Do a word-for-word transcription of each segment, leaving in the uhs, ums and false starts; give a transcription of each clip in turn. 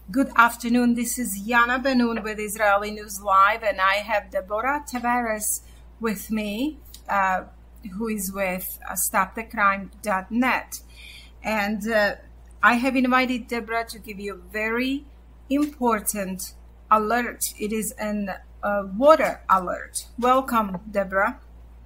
Good afternoon. This is Yana Benoon with Israeli News Live, and I have Deborah Tavares with me, uh, who is with uh, stop the crime dot net. And uh, I have invited Deborah to give you a very important alert. It is an uh, water alert. Welcome, Deborah.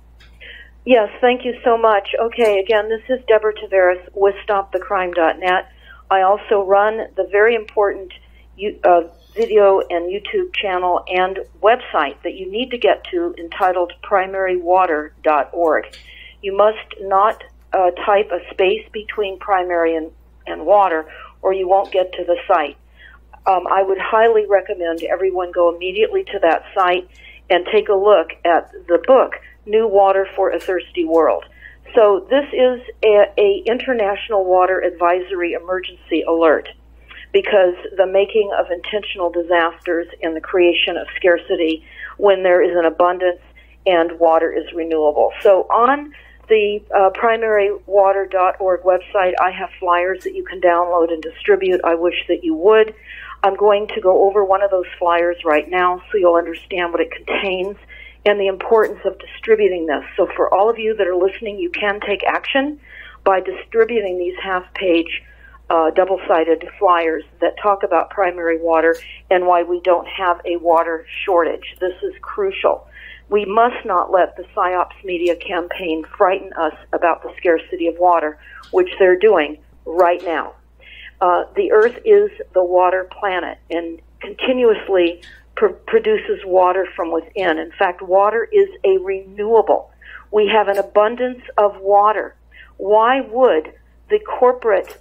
Yes, thank you so much. Okay, again, this is Deborah Tavares with stop the crime dot net. I also run the very important uh, video and YouTube channel and website that you need to get to entitled primary water dot org. You must not uh, type a space between primary and, and water, or you won't get to the site. Um, I would highly recommend everyone go immediately to that site and take a look at the book, New Water for a Thirsty World. So this is a, a international water advisory emergency alert, because the making of intentional disasters and the creation of scarcity when there is an abundance and water is renewable. So on the uh, primary water dot org website, I have flyers that you can download and distribute. I wish that you would. I'm going to go over one of those flyers right now so you'll understand what it contains and the importance of distributing this. So for all of you that are listening, you can take action by distributing these half-page, uh, double-sided flyers that talk about primary water and why we don't have a water shortage. This is crucial. We must not let the PSYOPs media campaign frighten us about the scarcity of water, which they're doing right now. Uh, the Earth is the water planet and continuously pr- produces water from within. In fact, water is a renewable. We have an abundance of water. Why would the corporate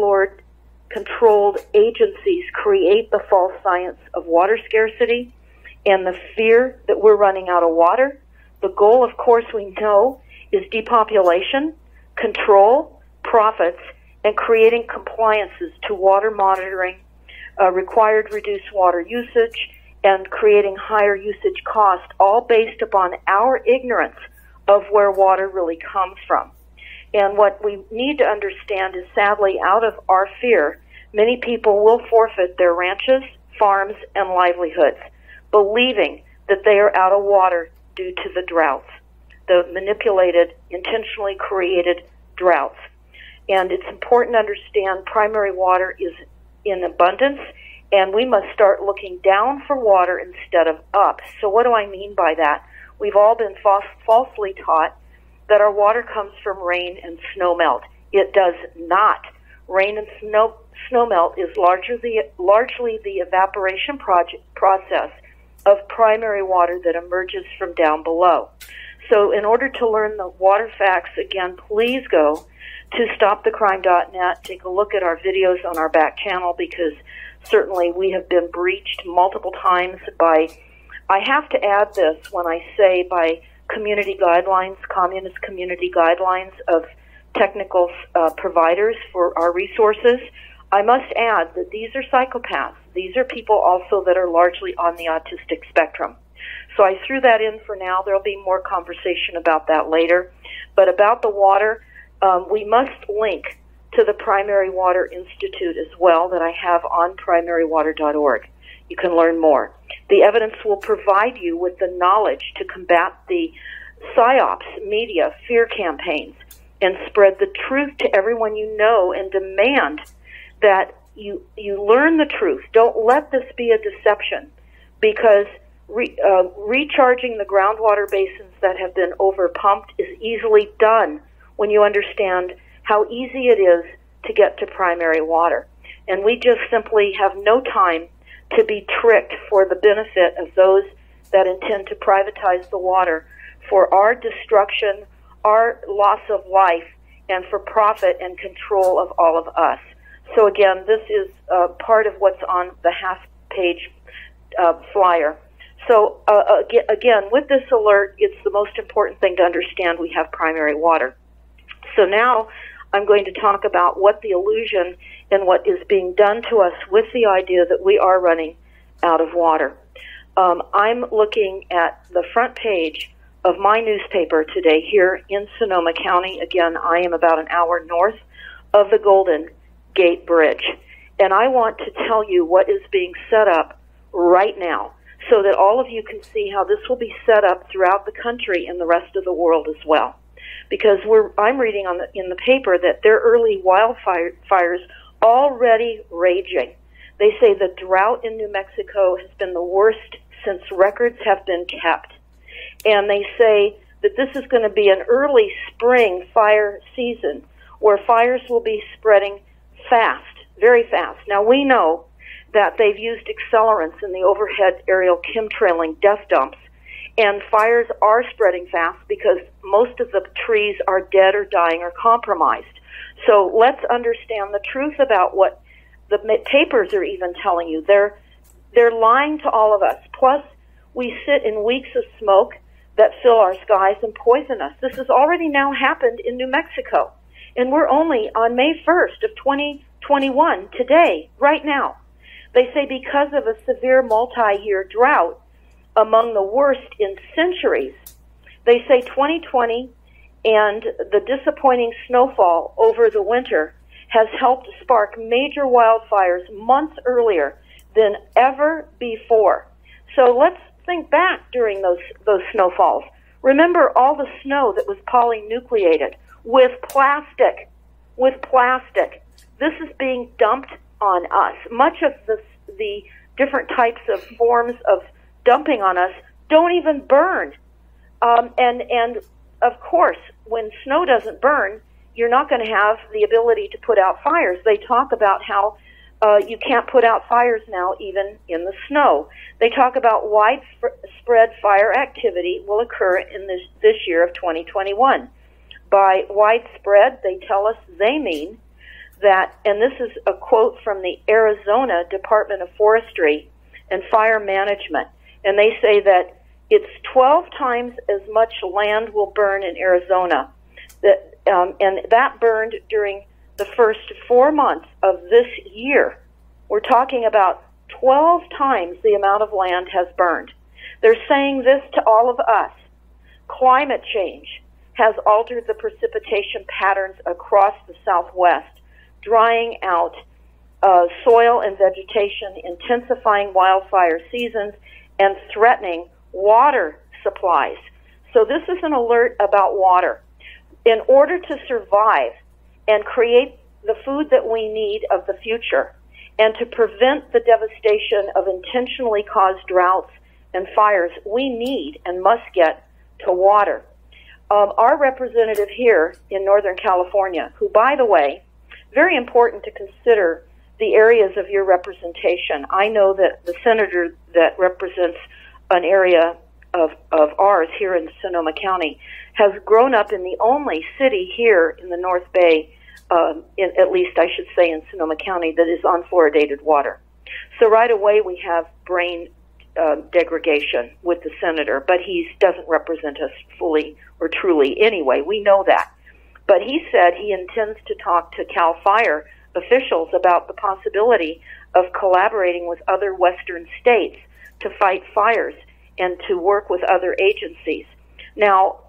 overlord-controlled agencies create the false science of water scarcity and the fear that we're running out of water? The goal, of course, we know, is depopulation, control, profits, and creating compliances to water monitoring, uh, required reduced water usage, and creating higher usage cost, all based upon our ignorance of where water really comes from. And what we need to understand is, sadly, out of our fear, many people will forfeit their ranches, farms, and livelihoods, believing that they are out of water due to the droughts, the manipulated, intentionally created droughts. And it's important to understand primary water is in abundance, and we must start looking down for water instead of up. So what do I mean by that? We've all been false, falsely taught that our water comes from rain and snowmelt. It does not. Rain and snow snowmelt is largely, largely the evaporation project, process of primary water that emerges from down below. So in order to learn the water facts, again, please go to stop the crime dot net. Take a look at our videos on our back channel, because certainly we have been breached multiple times by, I have to add this when I say by community guidelines, communist community guidelines of technical uh, providers for our resources. I must add that these are psychopaths. These are people also that are largely on the autistic spectrum. So I threw that in for now. There'll be more conversation about that later. But about the water, um, we must link to the Primary Water Institute as well that I have on primary water dot org. You can learn more. The evidence will provide you with the knowledge to combat the PSYOPs media fear campaigns and spread the truth to everyone you know, and demand that you you learn the truth. Don't let this be a deception, because re, uh, recharging the groundwater basins that have been overpumped is easily done when you understand how easy it is to get to primary water. And we just simply have no time to be tricked for the benefit of those that intend to privatize the water for our destruction, our loss of life, and for profit and control of all of us. So again, this is uh, part of what's on the half-page uh, flyer. So uh, again, with this alert, it's the most important thing to understand we have primary water. So now I'm going to talk about what the illusion and what is being done to us with the idea that we are running out of water. Um, I'm looking at the front page of my newspaper today here in Sonoma County. Again, I am about an hour north of the Golden Gate Bridge. And I want to tell you what is being set up right now so that all of you can see how this will be set up throughout the country and the rest of the world as well. Because we're, I'm reading on the, in the paper that there are early wildfires already raging. They say the drought in New Mexico has been the worst since records have been kept. And they say that this is going to be an early spring fire season where fires will be spreading fast, very fast. Now, we know that they've used accelerants in the overhead aerial chemtrailing death dumps, and fires are spreading fast because most of the trees are dead or dying or compromised. So let's understand the truth about what the papers are even telling you. They're, they're lying to all of us. Plus, we sit in weeks of smoke that fill our skies and poison us. This has already now happened in New Mexico. And we're only on May first of twenty twenty-one, today, right now. They say because of a severe multi-year drought, among the worst in centuries, they say twenty twenty and the disappointing snowfall over the winter has helped spark major wildfires months earlier than ever before. So let's think back during those those snowfalls. Remember all the snow that was polynucleated with plastic, with plastic. This is being dumped on us. Much of the, the different types of forms of dumping on us don't even burn. Um, and, and, of course, when snow doesn't burn, you're not going to have the ability to put out fires. They talk about how uh, you can't put out fires now even in the snow. They talk about widespread fire activity will occur in this, this year of twenty twenty-one. By widespread, they tell us they mean that, and this is a quote from the Arizona Department of Forestry and Fire Management, and they say that it's twelve times as much land will burn in Arizona, that, um, and that burned during the first four months of this year. We're talking about twelve times the amount of land has burned. They're saying this to all of us. Climate change has altered the precipitation patterns across the Southwest, drying out uh, soil and vegetation, intensifying wildfire seasons, and threatening water supplies. So this is an alert about water. In order to survive and create the food that we need of the future, and to prevent the devastation of intentionally caused droughts and fires, we need and must get to water. Um, our representative here in Northern California, who, by the way, very important to consider the areas of your representation. I know that the senator that represents an area of, of ours here in Sonoma County has grown up in the only city here in the North Bay, um, in, at least I should say in Sonoma County, that is on fluoridated water. So right away we have brain uh, degradation with the senator, but he doesn't represent us fully or truly anyway. We know that. But he said he intends to talk to CAL FIRE officials about the possibility of collaborating with other western states to fight fires and to work with other agencies. Now,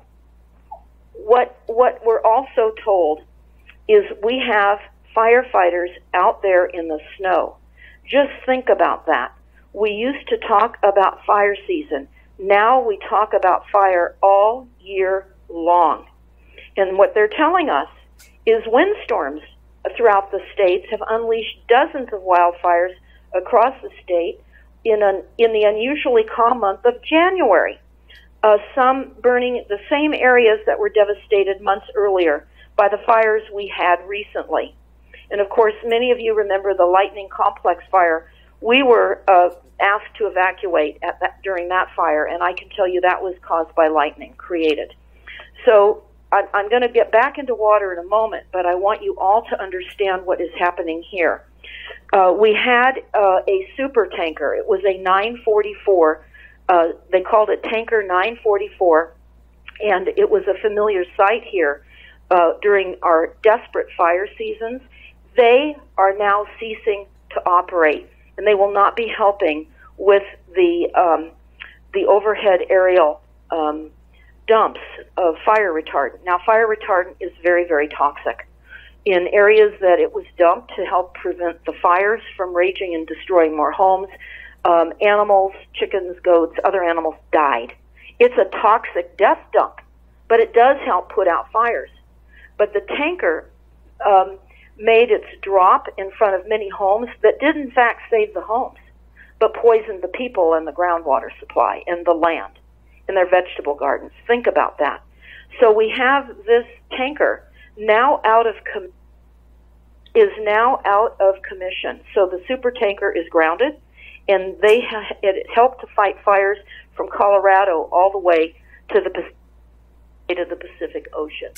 what what we're also told is we have firefighters out there in the snow. Just think about that. We used to talk about fire season. Now we talk about fire all year long. And what they're telling us is windstorms throughout the states have unleashed dozens of wildfires across the state in an in the unusually calm month of January. Uh, some burning the same areas that were devastated months earlier by the fires we had recently. And of course, many of you remember the Lightning Complex fire. We were uh, asked to evacuate at that, during that fire, and I can tell you that was caused by lightning created. So I'm going to get back into water in a moment, but I want you all to understand what is happening here. Uh, we had uh, a super tanker. It was a nine forty-four. Uh, they called it Tanker nine forty-four, and it was a familiar sight here uh, during our desperate fire seasons. They are now ceasing to operate, and they will not be helping with the um, the overhead aerial um, dumps of fire retardant. Now, fire retardant is very, very toxic. in areas that it was dumped to help prevent the fires from raging and destroying more homes. Um, animals, chickens, goats, other animals died. It's a toxic death dump, but it does help put out fires. But the tanker um, made its drop in front of many homes that did in fact save the homes, but poisoned the people and the groundwater supply and the land and their vegetable gardens. Think about that. So we have this tanker now out of com- is now out of commission. So the super tanker is grounded, and they ha- it helped to fight fires from Colorado all the way to the to the Pacific Ocean.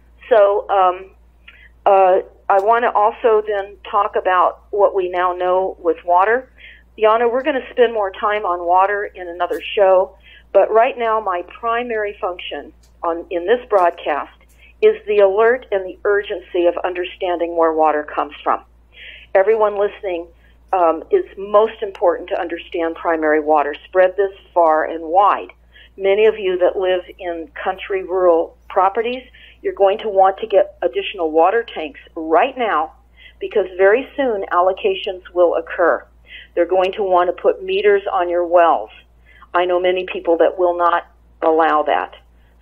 So um, uh, I want to also then talk about what we now know with water. Jana, we're going to spend more time on water in another show, but right now my primary function on in this broadcast is the alert and the urgency of understanding where water comes from. Everyone listening, um, is most important to understand primary water. Spread this far and wide. Many of you that live in country rural properties, you're going to want to get additional water tanks right now, because very soon allocations will occur. They're going to want to put meters on your wells. I know many people that will not allow that.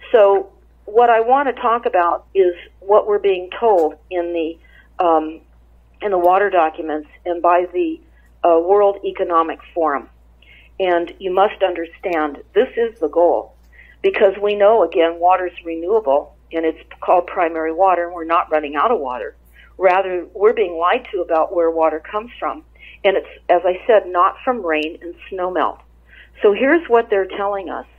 So what I want to talk about is what we're being told in the um, in the water documents and by the uh, World Economic Forum. And you must understand, this is the goal, because we know, again, water is renewable, and it's called primary water, and we're not running out of water. Rather, we're being lied to about where water comes from. And it's, as I said, not from rain and snowmelt. So here's what they're telling us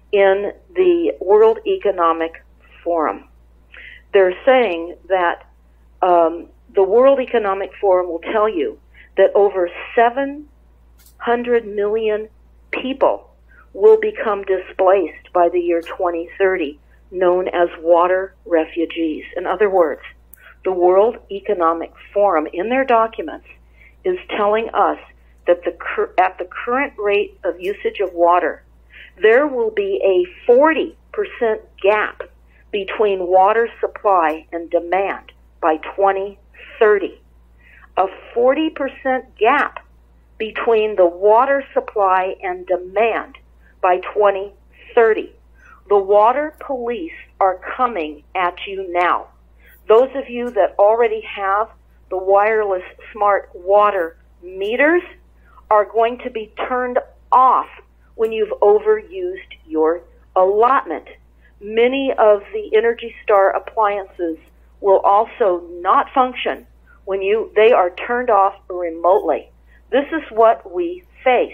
in the World Economic Forum. They're saying that um, the World Economic Forum will tell you that over seven hundred million people will become displaced by the year twenty thirty, known as water refugees. In other words, the World Economic Forum, in their documents, is telling us that the at the current rate of usage of water, there will be a forty percent gap between water supply and demand by twenty thirty. A forty percent gap between the water supply and demand by twenty thirty. The water police are coming at you now. Those of you that already have the wireless smart water meters are going to be turned off when you've overused your allotment. Many of the Energy Star appliances will also not function when you they are turned off remotely. This is what we face.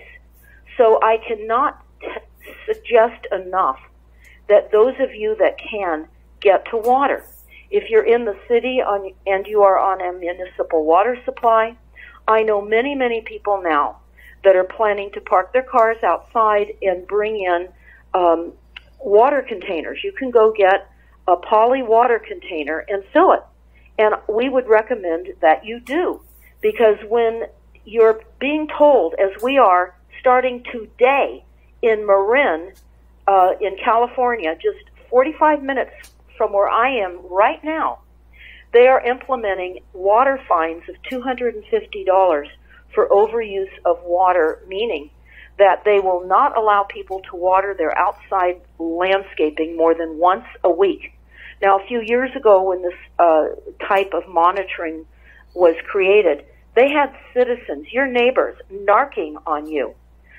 So I cannot t- suggest enough that those of you that can, get to water. If you're in the city on, and you are on a municipal water supply, I know many, many people now that are planning to park their cars outside and bring in um, water containers. You can go get a poly water container and fill it. And we would recommend that you do, because when you're being told, as we are starting today in Marin, uh, in California, just forty-five minutes from where I am right now, they are implementing water fines of two hundred fifty dollars for overuse of water, meaning that they will not allow people to water their outside landscaping more than once a week. Now, a few years ago, when this uh, type of monitoring was created, they had citizens, your neighbors, narking on you,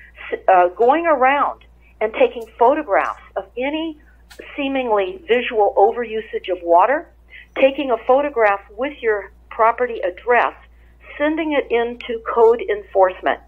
uh, going around and taking photographs of any seemingly visual overusage of water, taking a photograph with your property address, sending it into code enforcement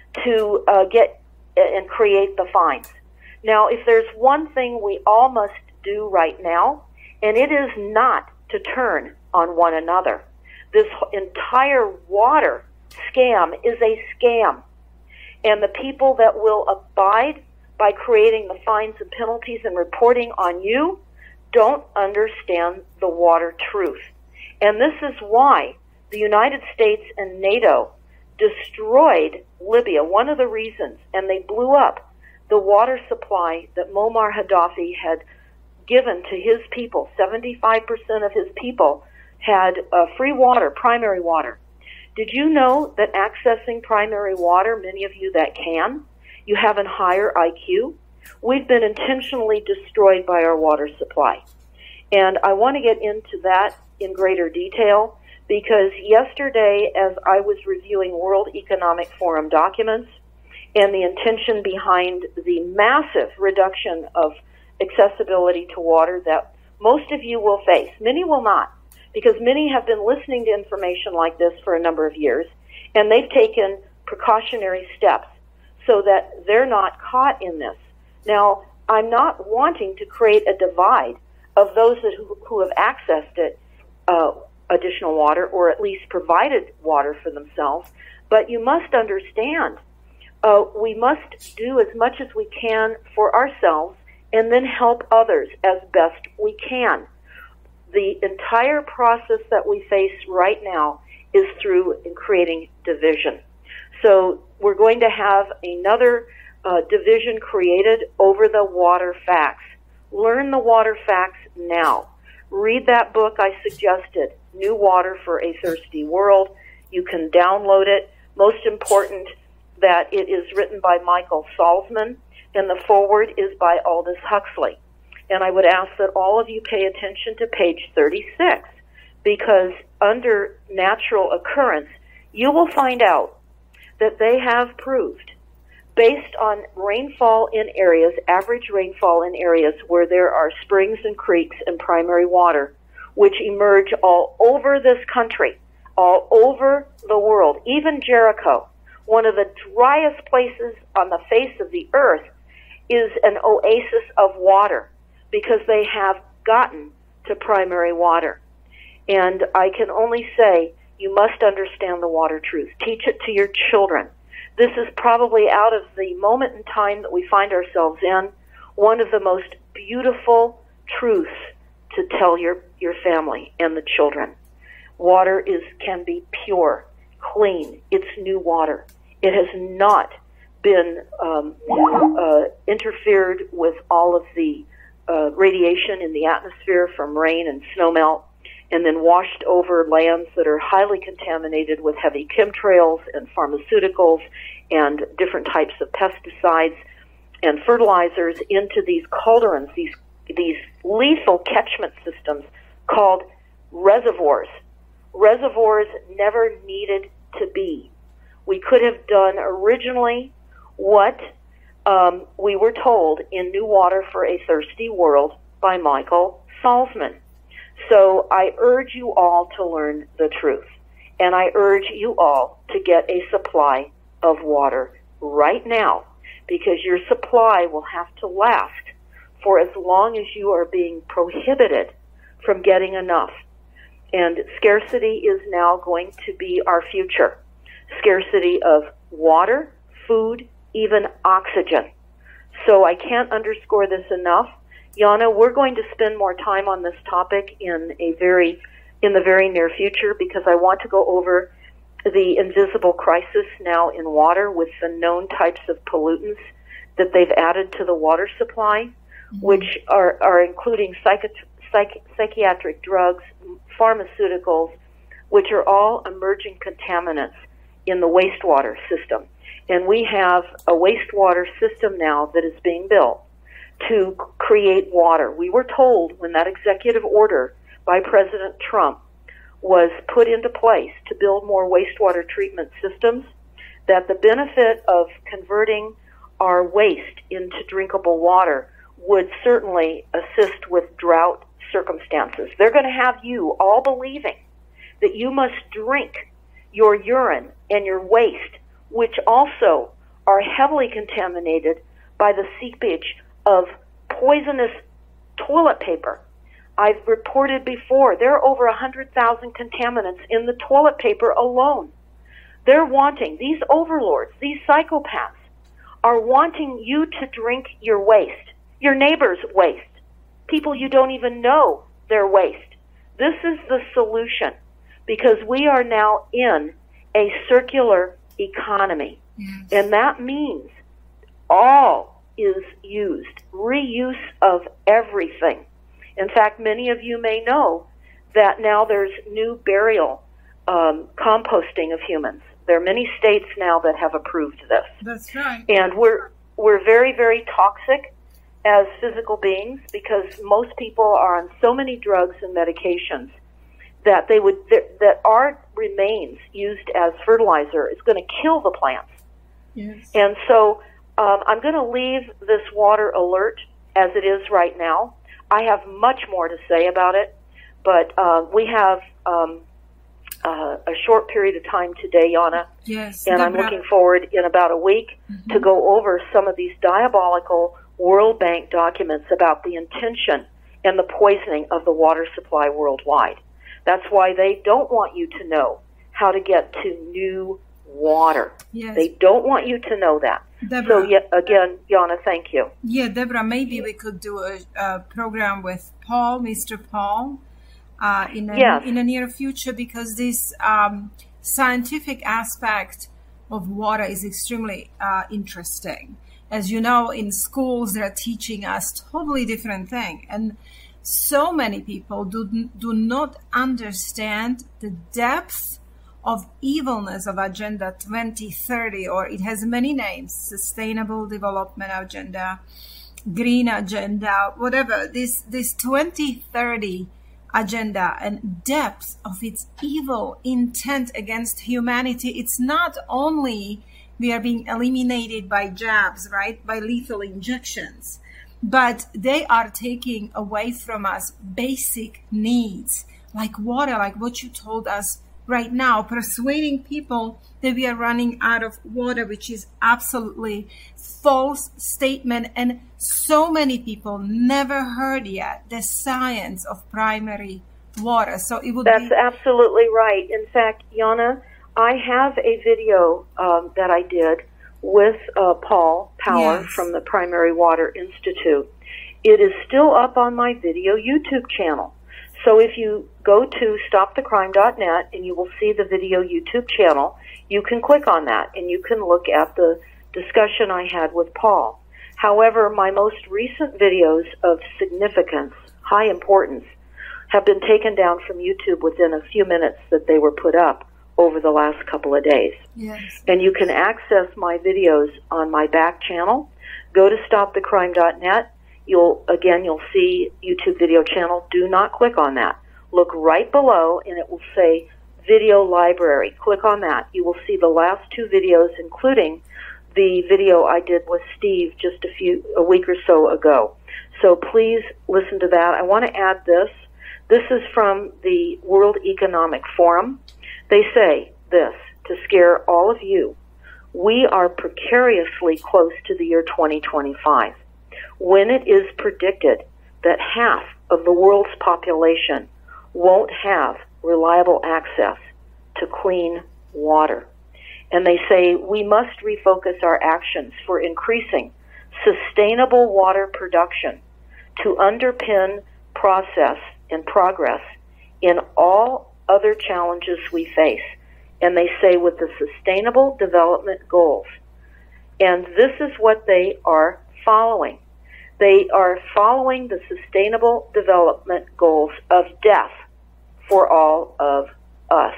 to uh, get and create the fines. Now, if there's one thing we all must do right now, and it is not to turn on one another. This entire water scam is a scam. And the people that will abide by creating the fines and penalties and reporting on you don't understand the water truth. And this is why the United States and NATO destroyed Libya, one of the reasons, and they blew up the water supply that Muammar Gaddafi had given to his people, seventy-five percent of his people, had uh, free water, primary water. Did you know that accessing primary water, many of you that can, you have a higher I Q? We've been intentionally destroyed by our water supply. And I want to get into that in greater detail because yesterday, as I was reviewing World Economic Forum documents and the intention behind the massive reduction of accessibility to water that most of you will face, many will not, because many have been listening to information like this for a number of years, and they've taken precautionary steps so that they're not caught in this. Now, I'm not wanting to create a divide of those that who, who have accessed it, uh, additional water, or at least provided water for themselves, but you must understand, uh, we must do as much as we can for ourselves and then help others as best we can. The entire process that we face right now is through creating division. So we're going to have another uh, division created over the water facts. Learn the water facts now. Read that book I suggested, New Water for a Thirsty World. You can download it. Most important that it is written by Michael Salzman, and the foreword is by Aldous Huxley. And I would ask that all of you pay attention to page thirty-six, because under natural occurrence, you will find out that they have proved, based on rainfall in areas, average rainfall in areas where there are springs and creeks and primary water, which emerge all over this country, all over the world, even Jericho, one of the driest places on the face of the earth, is an oasis of water, because they have gotten to primary water. And I can only say, you must understand the water truth. Teach it to your children. This is probably, out of the moment in time that we find ourselves in, one of the most beautiful truths to tell your, your family and the children. Water is can be pure, clean. It's new water. It has not been um, uh, interfered with all of the Uh, radiation in the atmosphere from rain and snowmelt, and then washed over lands that are highly contaminated with heavy chemtrails and pharmaceuticals and different types of pesticides and fertilizers into these cauldrons, these these lethal catchment systems called reservoirs. Reservoirs never needed to be. We could have done originally what Um, we were told in New Water for a Thirsty World by Michael Salzman. So I urge you all to learn the truth. And I urge you all to get a supply of water right now, because your supply will have to last for as long as you are being prohibited from getting enough. And scarcity is now going to be our future. Scarcity of water, food, even oxygen. So I can't underscore this enough. Yana, we're going to spend more time on this topic in a very, in the very near future, because I want to go over the invisible crisis now in water with the known types of pollutants that they've added to the water supply, mm-hmm. which are, are including psychi- psych- psychiatric drugs, pharmaceuticals, which are all emerging contaminants in the wastewater system. And we have a wastewater system now that is being built to create water. We were told when that executive order by President Trump was put into place to build more wastewater treatment systems, that the benefit of converting our waste into drinkable water would certainly assist with drought circumstances. They're going to have you all believing that you must drink your urine and your waste, which also are heavily contaminated by the seepage of poisonous toilet paper. I've reported before, there are over one hundred thousand contaminants in the toilet paper alone. They're wanting, these overlords, these psychopaths, are wanting you to drink your waste, your neighbor's waste, people you don't even know their waste. This is the solution, because we are now in a circular economy. Yes. And that means all is used, reuse of everything. In fact, many of you may know that now there's new burial um, composting of humans. There are many states now that have approved this. That's right. And we're we're very, very toxic as physical beings because most people are on so many drugs and medications that they would that, that our remains used as fertilizer is going to kill the plants. Yes. And so um, I'm going to leave this water alert as it is right now. I have much more to say about it, but uh, we have um, uh, a short period of time today, Yana. Yes. And I'm looking forward in about a week mm-hmm. to go over some of these diabolical World Bank documents about the intention and the poisoning of the water supply worldwide. That's why they don't want you to know how to get to new water. Yes. They don't want you to know that. Deborah, so, yet again, Yana, thank you. Yeah, Deborah, maybe we could do a, a program with Paul, Mister Paul, uh, in, a, yes. in the near future, because this um, scientific aspect of water is extremely uh, interesting. As you know, in schools, they're teaching us totally different thing. And so many people do, do not understand the depth of evilness of Agenda twenty thirty, or it has many names: Sustainable Development Agenda, Green Agenda, whatever. This this twenty thirty agenda and depth of its evil intent against humanity. It's not only we are being eliminated by jabs, right, by lethal injections, but they are taking away from us basic needs like water, like what you told us right now, persuading people that we are running out of water, which is absolutely false statement. And so many people never heard yet the science of primary water. So it would That's be... absolutely right. In fact, Yana, I have a video um, that I did with uh, Paul Power yes. from the Primary Water Institute. It is still up on my video YouTube channel. So if you go to stop the crime dot net and you will see the video YouTube channel, you can click on that and you can look at the discussion I had with Paul. However, my most recent videos of significance, high importance, have been taken down from YouTube within a few minutes that they were put up over the last couple of days. Yes. And you can access my videos on my back channel. Go to stop the crime dot net. You'll, again, you'll see YouTube video channel. Do not click on that. Look right below and it will say video library. Click on that. You will see the last two videos, including the video I did with Steve just a few, a week or so ago. So please listen to that. I want to add this. This is from the World Economic Forum. They say this to scare all of you. We are precariously close to the year twenty twenty-five. When it is predicted that half of the world's population won't have reliable access to clean water. And they say we must refocus our actions for increasing sustainable water production to underpin process and progress in all other challenges we face. And they say with the Sustainable Development Goals. And this is what they are following. They are following the Sustainable Development Goals of death for all of us.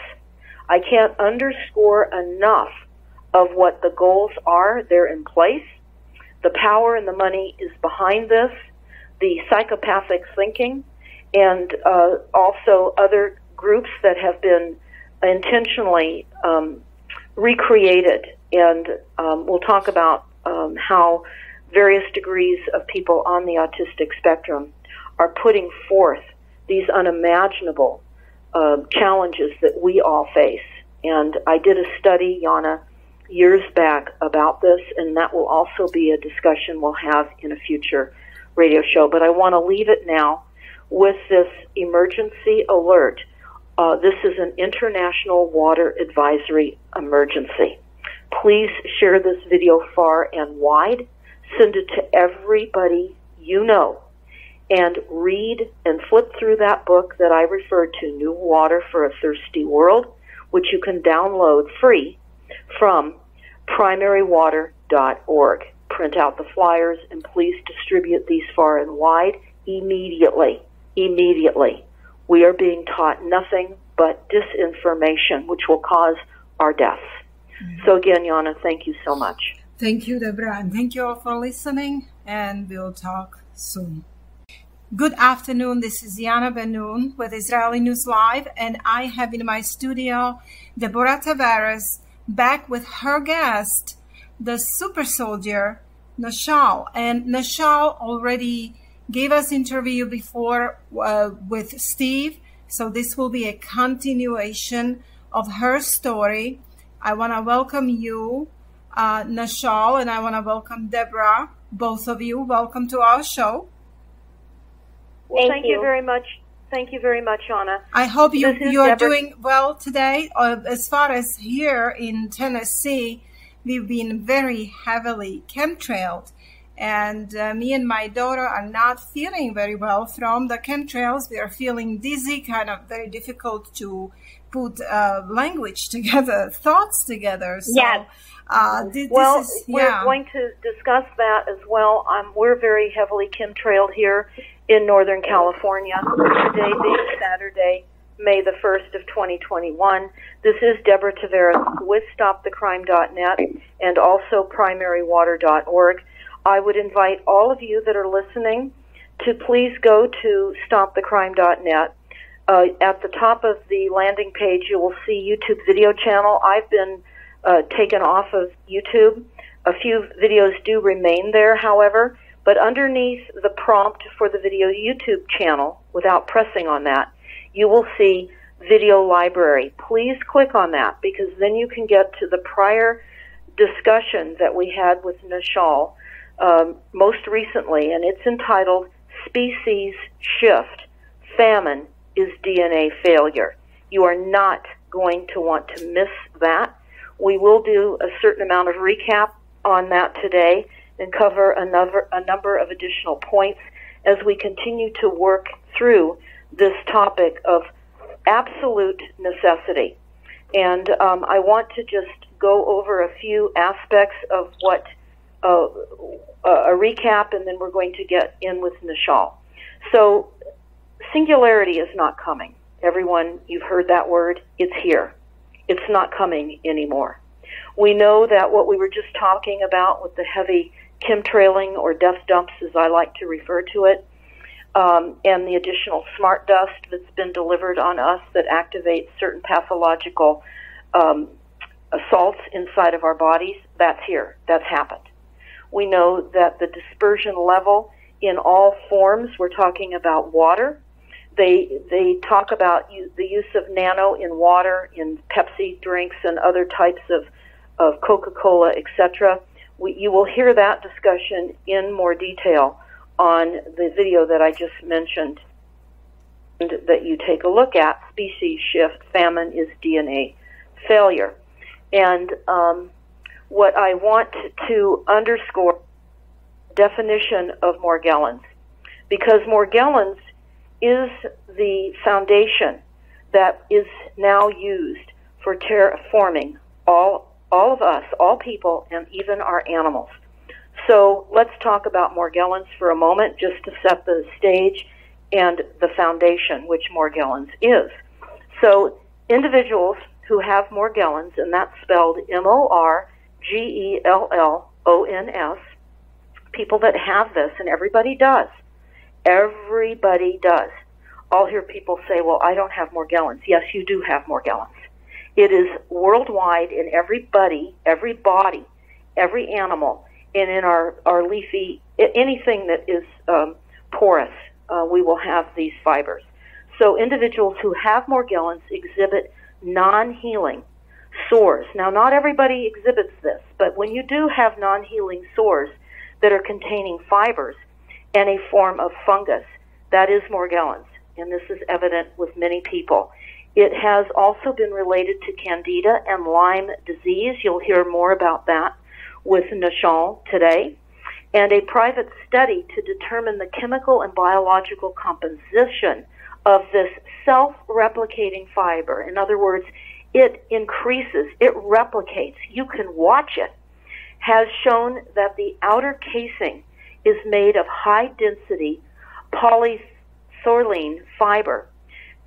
I can't underscore enough of what the goals are. They're in place. The power and the money is behind this, the psychopathic thinking, and uh, also other groups that have been intentionally um, recreated. And um, we'll talk about um, how various degrees of people on the autistic spectrum are putting forth these unimaginable uh, challenges that we all face. And I did a study, Yana, years back about this, and that will also be a discussion we'll have in a future radio show. But I want to leave it now with this emergency alert. Uh, this is an international water advisory emergency. Please share this video far and wide. Send it to everybody you know. And read and flip through that book that I referred to, New Water for a Thirsty World, which you can download free from primary water dot org. Print out the flyers and please distribute these far and wide immediately. Immediately. we are being taught nothing but disinformation, which will cause our deaths. Mm-hmm. So again, Yana, thank you so much. Thank you, Deborah, and thank you all for listening, and we'll talk soon. Good afternoon. This is Yana Ben-Nun with Israeli News Live, and I have in my studio Deborah Tavares back with her guest, the super soldier, Nashal. And Nashal already gave us interview before uh, with Steve, so this will be a continuation of her story. I want to welcome you, uh, Nashal, and I want to welcome Deborah, both of you. Welcome to our show. Well, thank, thank you. you very much. Thank you very much, Anna. I hope you, you are Deborah. doing well today. Uh, as far as here in Tennessee, we've been very heavily chemtrailed. And uh, me and my daughter are not feeling very well from the chemtrails. We are feeling dizzy, kind of very difficult to put uh, language together, thoughts together. So, yeah. Uh, this, well, this is, we're yeah. going to discuss that as well. Um, we're very heavily chemtrailed here in Northern California. Today being Saturday, May the first of twenty twenty-one. This is Deborah Tavares with stop the crime dot net and also primary water dot org. I would invite all of you that are listening to please go to stop the crime dot net. Uh, at the top of the landing page, you will see YouTube video channel. I've been uh, taken off of YouTube. A few videos do remain there, however, but underneath the prompt for the video YouTube channel, without pressing on that, you will see video library. Please click on that, because then you can get to the prior discussion that we had with Nashal um, most recently, and it's entitled Species Shift, Famine is D N A Failure. You are not going to want to miss that. We will do a certain amount of recap on that today and cover another, a number of additional points as we continue to work through this topic of absolute necessity. And um, I want to just go over a few aspects of what uh, a recap, and then we're going to get in with Nashal. So singularity is not coming. Everyone, you've heard that word. It's here. It's not coming anymore. We know that what we were just talking about with the heavy chemtrailing, or death dumps as I like to refer to it, um, and the additional smart dust that's been delivered on us that activates certain pathological um, assaults inside of our bodies, that's here. That's happened. We know that the dispersion level in all forms, we're talking about water. They they talk about you, the use of nano in water, in Pepsi drinks, and other types of, of Coca-Cola, et cetera. We, you will hear that discussion in more detail on the video that I just mentioned, and that you take a look at. Species shift, famine is D N A failure. And um, what I want to underscore, definition of Morgellons, because Morgellons is the foundation that is now used for terraforming all all of us, all people, and even our animals. So let's talk about Morgellons for a moment, just to set the stage and the foundation, which Morgellons is. So individuals who have Morgellons, and that's spelled M O R G E L L O N S, people that have this, and everybody does. Everybody does. I'll hear people say, well, I don't have Morgellons. Yes, you do have Morgellons. It is worldwide in everybody, every body, every animal, and in our, our leafy, anything that is um, porous, uh, we will have these fibers. So individuals who have Morgellons exhibit non-healing sores. Now, not everybody exhibits this, but when you do have non-healing sores that are containing fibers and a form of fungus, that is Morgellons, and this is evident with many people. It has also been related to Candida and Lyme disease. You'll hear more about that with Nashal today. And a private study to determine the chemical and biological composition of this self-replicating fiber. In other words, it increases, it replicates, you can watch it, has shown that the outer casing is made of high-density polyethylene fiber.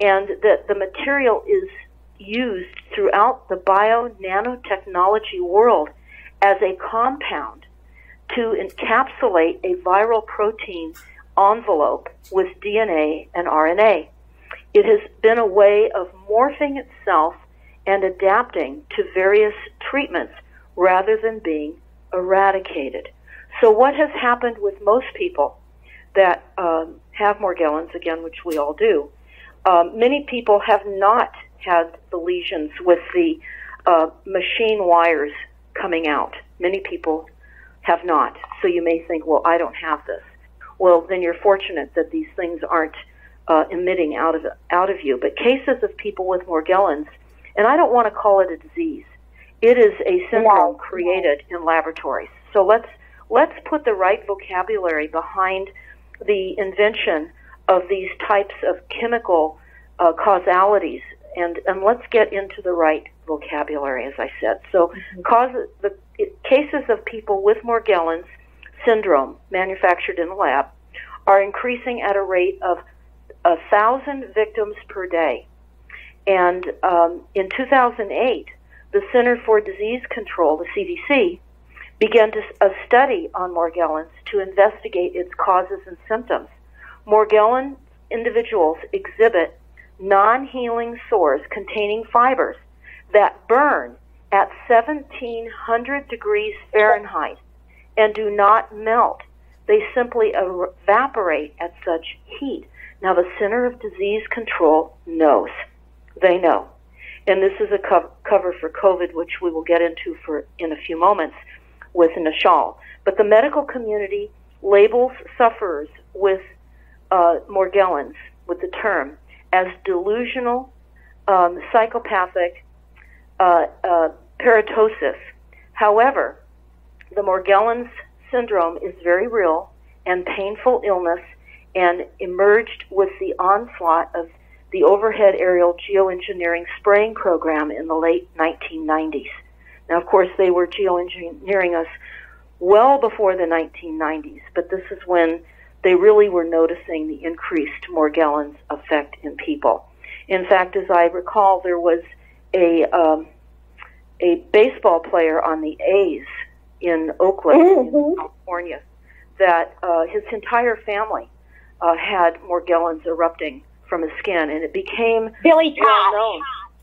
and that the material is used throughout the bio-nanotechnology world as a compound to encapsulate a viral protein envelope with D N A and R N A. It has been a way of morphing itself and adapting to various treatments rather than being eradicated. So what has happened with most people that um, have Morgellons, again, which we all do, um, many people have not had the lesions with the uh, machine wires coming out. Many people have not. So you may think, well, I don't have this. Well, then you're fortunate that these things aren't uh, emitting out of out of you. But cases of people with Morgellons, and I don't want to call it a disease. It is a syndrome created in laboratories. So let's let's put the right vocabulary behind the invention of these types of chemical uh, causalities, and and let's get into the right vocabulary, as I said. So, mm-hmm. cause the it, cases of people with Morgellons syndrome, manufactured in the lab, are increasing at a rate of a thousand victims per day. And um, in two thousand eight, the Center for Disease Control, the C D C, began to, a study on Morgellons to investigate its causes and symptoms. Morgellons individuals exhibit non-healing sores containing fibers that burn at seventeen hundred degrees Fahrenheit and do not melt. They simply evaporate at such heat. Now, the Center of Disease Control knows. They know. And this is a co- cover for COVID, which we will get into for in a few moments with Nishal. But the medical community labels sufferers with uh, Morgellons, with the term, as delusional, um, psychopathic, uh, uh, paratosis. However, the Morgellons syndrome is very real and painful illness, and emerged with the onslaught of the overhead aerial geoengineering spraying program in the late nineteen nineties. Now, of course, they were geoengineering us well before the nineteen nineties, but this is when they really were noticing the increased Morgellons effect in people. In fact, as I recall, there was a um, a baseball player on the A's in Oakland, mm-hmm. in California, that uh, his entire family uh, had Morgellons erupting from his skin, and it became Billy well known.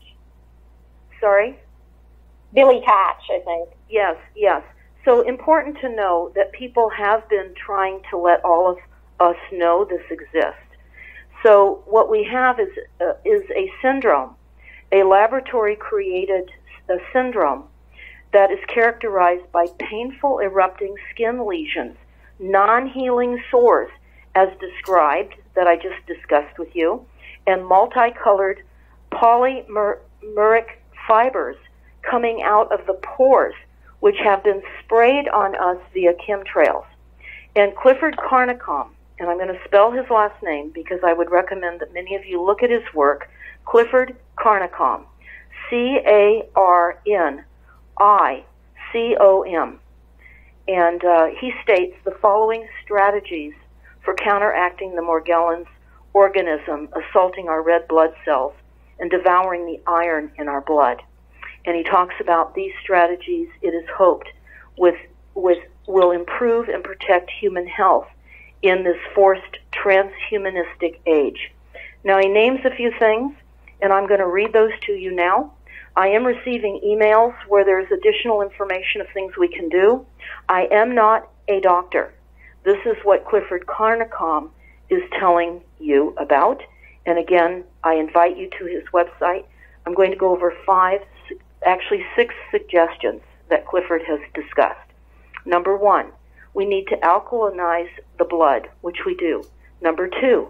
Sorry? Billy Koch, I think. Yes, yes. So important to know that people have been trying to let all of us know this exists. So what we have is uh, is a syndrome, a laboratory-created uh, syndrome that is characterized by painful erupting skin lesions, non-healing sores, as described, that I just discussed with you, and multicolored polymeric fibers coming out of the pores, which have been sprayed on us via chemtrails. And Clifford Carnicom, and I'm going to spell his last name because I would recommend that many of you look at his work, Clifford Carnicom, C A R N I C O M. And uh, he states the following strategies for counteracting the Morgellons organism assaulting our red blood cells and devouring the iron in our blood. And he talks about these strategies, it is hoped, with, with will improve and protect human health in this forced transhumanistic age. Now, he names a few things, and I'm going to read those to you now. I am receiving emails where there's additional information of things we can do. I am not a doctor. This is what Clifford Carnicom is telling you about. And again, I invite you to his website. I'm going to go over five, actually six suggestions that Clifford has discussed. Number one, we need to alkalinize the blood, which we do. Number two,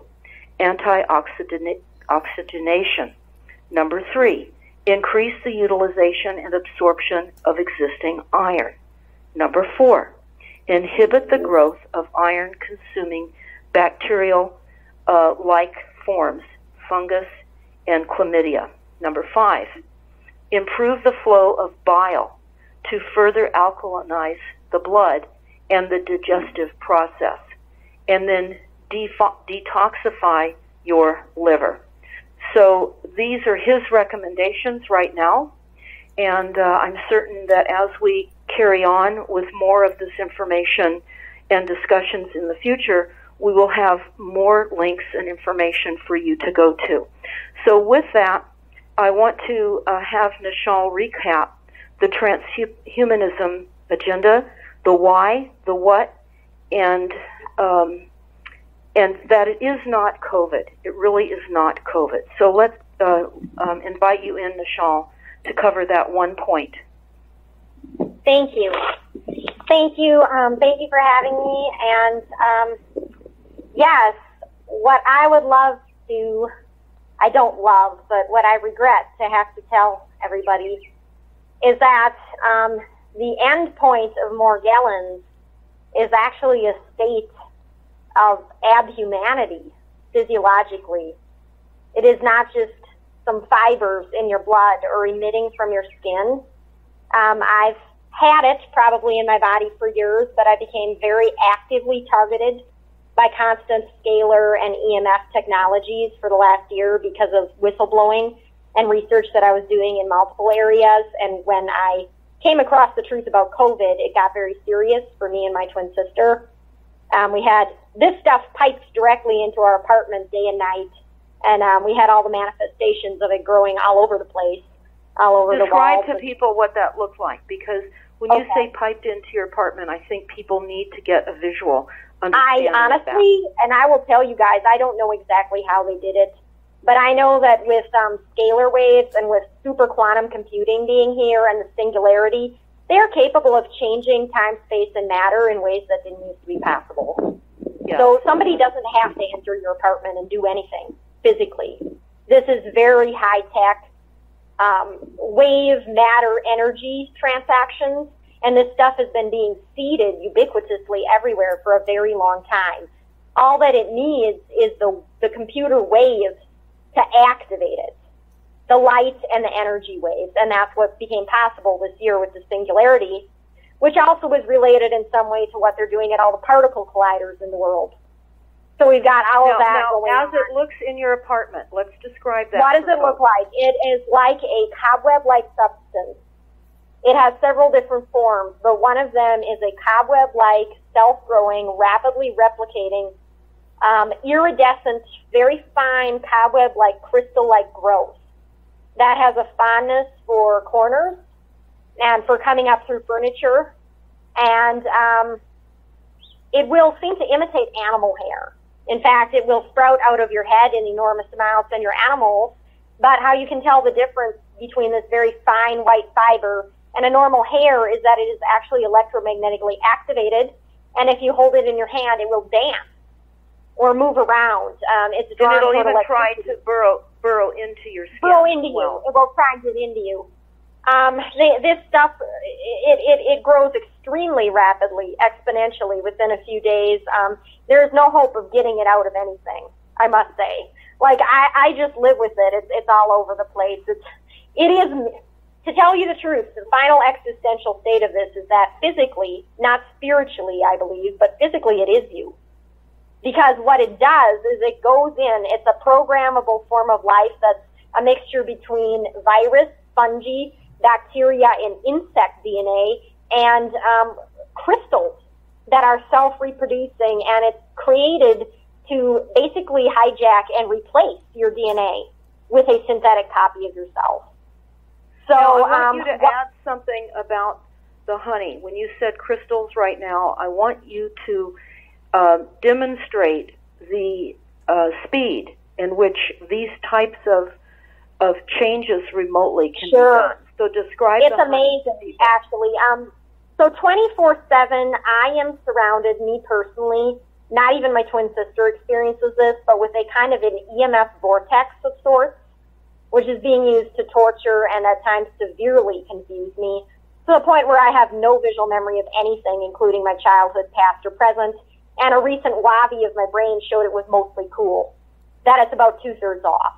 anti-oxygenation. Number three, increase the utilization and absorption of existing iron. Number four, inhibit the growth of iron-consuming bacterial-like uh, forms, fungus, and chlamydia. Number five, improve the flow of bile to further alkalinize the blood and the digestive process. And then defo- detoxify your liver. So these are his recommendations right now, and uh, I'm certain that as we carry on with more of this information and discussions in the future, we will have more links and information for you to go to. So with that, I want to uh, have Nishal recap the transhumanism agenda, the why, the what, and um, and that it is not COVID. It really is not COVID. So let's uh, um, invite you in, Nishal, to cover that one point. Thank you. Thank you. Um, thank you for having me. And um, yes, what I would love to, I don't love, but what I regret to have to tell everybody is that um, the end point of Morgellons is actually a state of abhumanity physiologically. It is not just some fibers in your blood or emitting from your skin. Um, I've had it probably in my body for years, but I became very actively targeted by constant scalar and E M F technologies for the last year because of whistleblowing and research that I was doing in multiple areas. And when I came across the truth about COVID, it got very serious for me and my twin sister. Um, we had this stuff piped directly into our apartment day and night, and um, we had all the manifestations of it growing all over the place, all over Describe the walls. Describe to people what that looked like, because when okay. you say piped into your apartment, I think people need to get a visual I understanding honestly, of that. and I will tell you guys, I don't know exactly how they did it, but I know that with um, scalar waves and with super quantum computing being here and the singularity, they are capable of changing time, space, and matter in ways that didn't used to be possible. Yeah. So somebody doesn't have to enter your apartment and do anything physically. This is very high-tech um, wave, matter, energy transactions, and this stuff has been being seeded ubiquitously everywhere for a very long time. All that it needs is the, the computer waves to activate it, the light and the energy waves, and that's what became possible this year with the singularity, which also was related in some way to what they're doing at all the particle colliders in the world. So we've got all now, of that now, going as on. it looks in your apartment, let's describe that. What does for it look folks. like? It is like a cobweb-like substance. It has several different forms, but one of them is a cobweb-like, self-growing, rapidly replicating, um, iridescent, very fine cobweb-like, crystal-like growth that has a fondness for corners and for coming up through furniture, and um, it will seem to imitate animal hair. In fact, it will sprout out of your head in enormous amounts and your animals, but how you can tell the difference between this very fine white fiber and a normal hair is that it is actually electromagnetically activated, and if you hold it in your hand, it will dance or move around. Um, it's drawn and it'll toward even try electricity. to burrow burrow into your skin. Burrow into as well. you. It will try to get into you. Um, they, this stuff, it, it, it grows extremely rapidly, exponentially within a few days. Um, there is no hope of getting it out of anything, I must say. Like, I, I just live with it. It's, it's all over the place. It's, it is, to tell you the truth, the final existential state of this is that physically, not spiritually, I believe, but physically it is you. Because what it does is it goes in, it's a programmable form of life that's a mixture between virus, fungi, bacteria, and insect D N A, and um, crystals that are self-reproducing, and it's created to basically hijack and replace your D N A with a synthetic copy of yourself. So now, I want um, you to what, add something about the honey. When you said crystals right now, I want you to uh, demonstrate the uh, speed in which these types of of changes remotely can Sure. be done. So describe It's the honey to amazing, people. actually. Um, so twenty-four seven, I am surrounded, me personally, not even my twin sister experiences this, but with a kind of an E M F vortex of sorts, which is being used to torture and at times severely confuse me, to the point where I have no visual memory of anything, including my childhood, past or present, and a recent WAVI of my brain showed it was mostly cool. That it's about two-thirds off.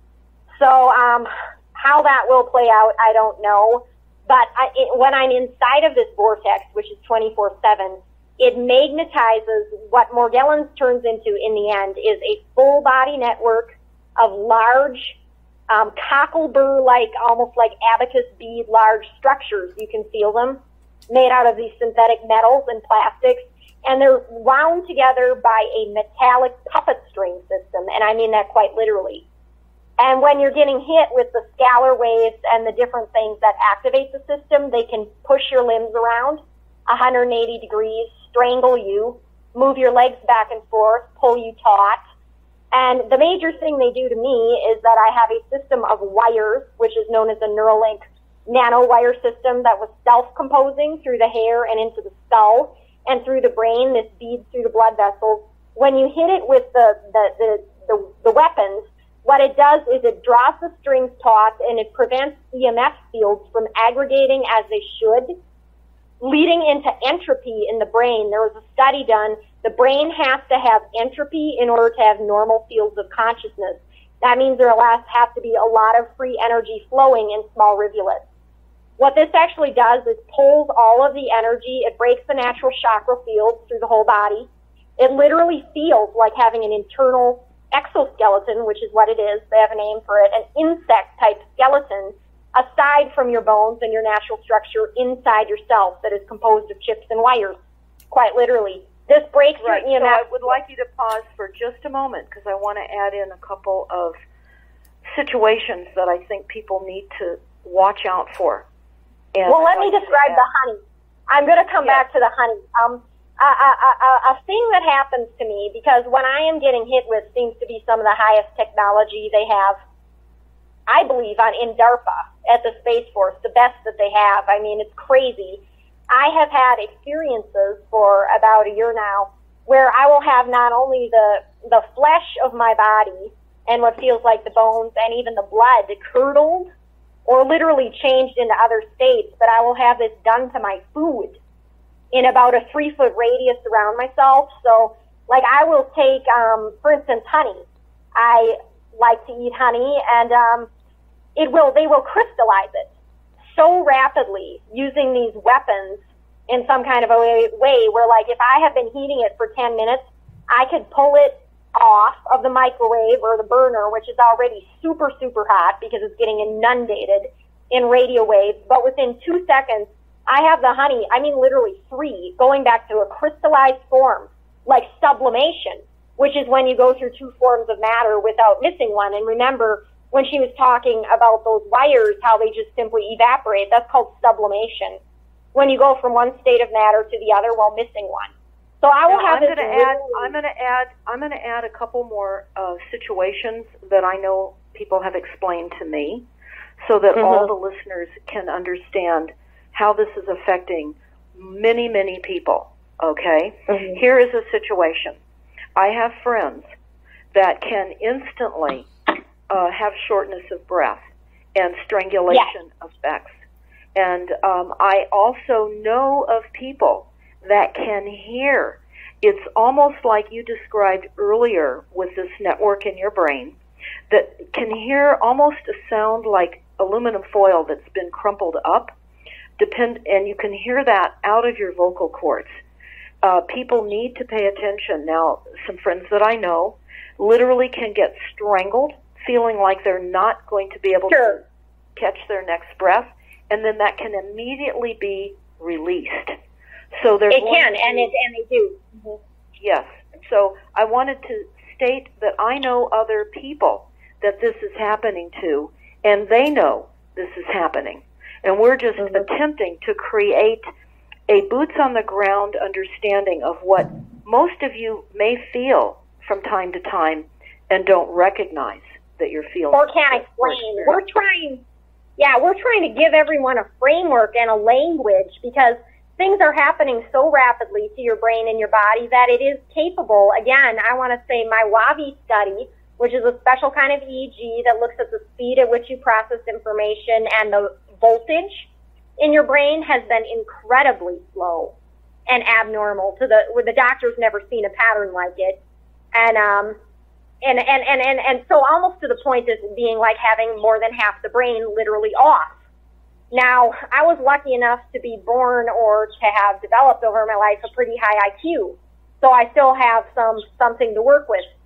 So um, how that will play out, I don't know. But I, it, when I'm inside of this vortex, which is twenty-four seven, it magnetizes what Morgellons turns into in the end is a full body network of large um, cockleburr-like, almost like abacus bead large structures. You can feel them, made out of these synthetic metals and plastics, and they're wound together by a metallic puppet string system, and I mean that quite literally. And when you're getting hit with the scalar waves and the different things that activate the system, they can push your limbs around one hundred eighty degrees, strangle you, move your legs back and forth, pull you taut. And the major thing they do to me is that I have a system of wires, which is known as a Neuralink nanowire system that was self-composing through the hair and into the skull and through the brain. This beads through the blood vessels. When you hit it with the, the, the, the, the weapons, what it does is it draws the strings taut and it prevents E M F fields from aggregating as they should, leading into entropy in the brain. There was a study done. The brain has to have entropy in order to have normal fields of consciousness. That means there has to be a lot of free energy flowing in small rivulets. What this actually does is pulls all of the energy. It breaks the natural chakra fields through the whole body. It literally feels like having an internal exoskeleton, which is what it is. They have a name for it, an insect-type skeleton, aside from your bones and your natural structure inside yourself that is composed of chips and wires, quite literally. This breaks right. your E M F. So I would like you to pause for just a moment because I want to add in a couple of situations that I think people need to watch out for. And well, let me describe the honey. I'm going to come yes. back to the honey. Um, a, a, a, a thing that happens to me, because when I am getting hit with seems to be some of the highest technology they have, I believe, on in DARPA at the Space Force, the best that they have. I mean, it's crazy. I have had experiences for about a year now where I will have not only the the flesh of my body and what feels like the bones and even the blood curdled or literally changed into other states, but I will have this done to my food in about a three-foot radius around myself. So, like, I will take, um, for instance, honey. I like to eat honey, and um, it will they will crystallize it so rapidly using these weapons in some kind of a way, way where, like, if I have been heating it for ten minutes, I could pull it off of the microwave or the burner, which is already super, super hot because it's getting inundated in radio waves. But within two seconds, I have the honey, I mean literally three, going back to a crystallized form, like sublimation, which is when you go through two forms of matter without missing one. And remember, when she was talking about those wires, how they just simply evaporate, that's called sublimation. When you go from one state of matter to the other while missing one. So I will now, have I'm this. Going to add, I'm going to add. I'm going to add a couple more uh, situations that I know people have explained to me, so that mm-hmm. all the listeners can understand how this is affecting many, many people. Okay, mm-hmm. Here is a situation. I have friends that can instantly uh, have shortness of breath and strangulation yes. effects, and um, I also know of people that can hear. It's almost like you described earlier with this network in your brain that can hear almost a sound like aluminum foil that's been crumpled up, depend, and you can hear that out of your vocal cords. Uh, people need to pay attention. Now, some friends that I know literally can get strangled, feeling like they're not going to be able sure. to catch their next breath, and then that can immediately be released. So there's it can, and it and they do. Mm-hmm. Yes. So I wanted to state that I know other people that this is happening to, and they know this is happening. And we're just mm-hmm. attempting to create a boots-on-the-ground understanding of what most of you may feel from time to time and don't recognize that you're feeling. Or can't explain. We're trying, yeah, we're trying to give everyone a framework and a language, because things are happening so rapidly to your brain and your body that it is capable. Again, I want to say my WAVI study, which is a special kind of E E G that looks at the speed at which you process information and the voltage in your brain, has been incredibly slow and abnormal to the where the doctor's never seen a pattern like it. And um and and, and, and, and so almost to the point of being like having more than half the brain literally off. Now, I was lucky enough to be born or to have developed over my life a pretty high I Q, so I still have some something to work with.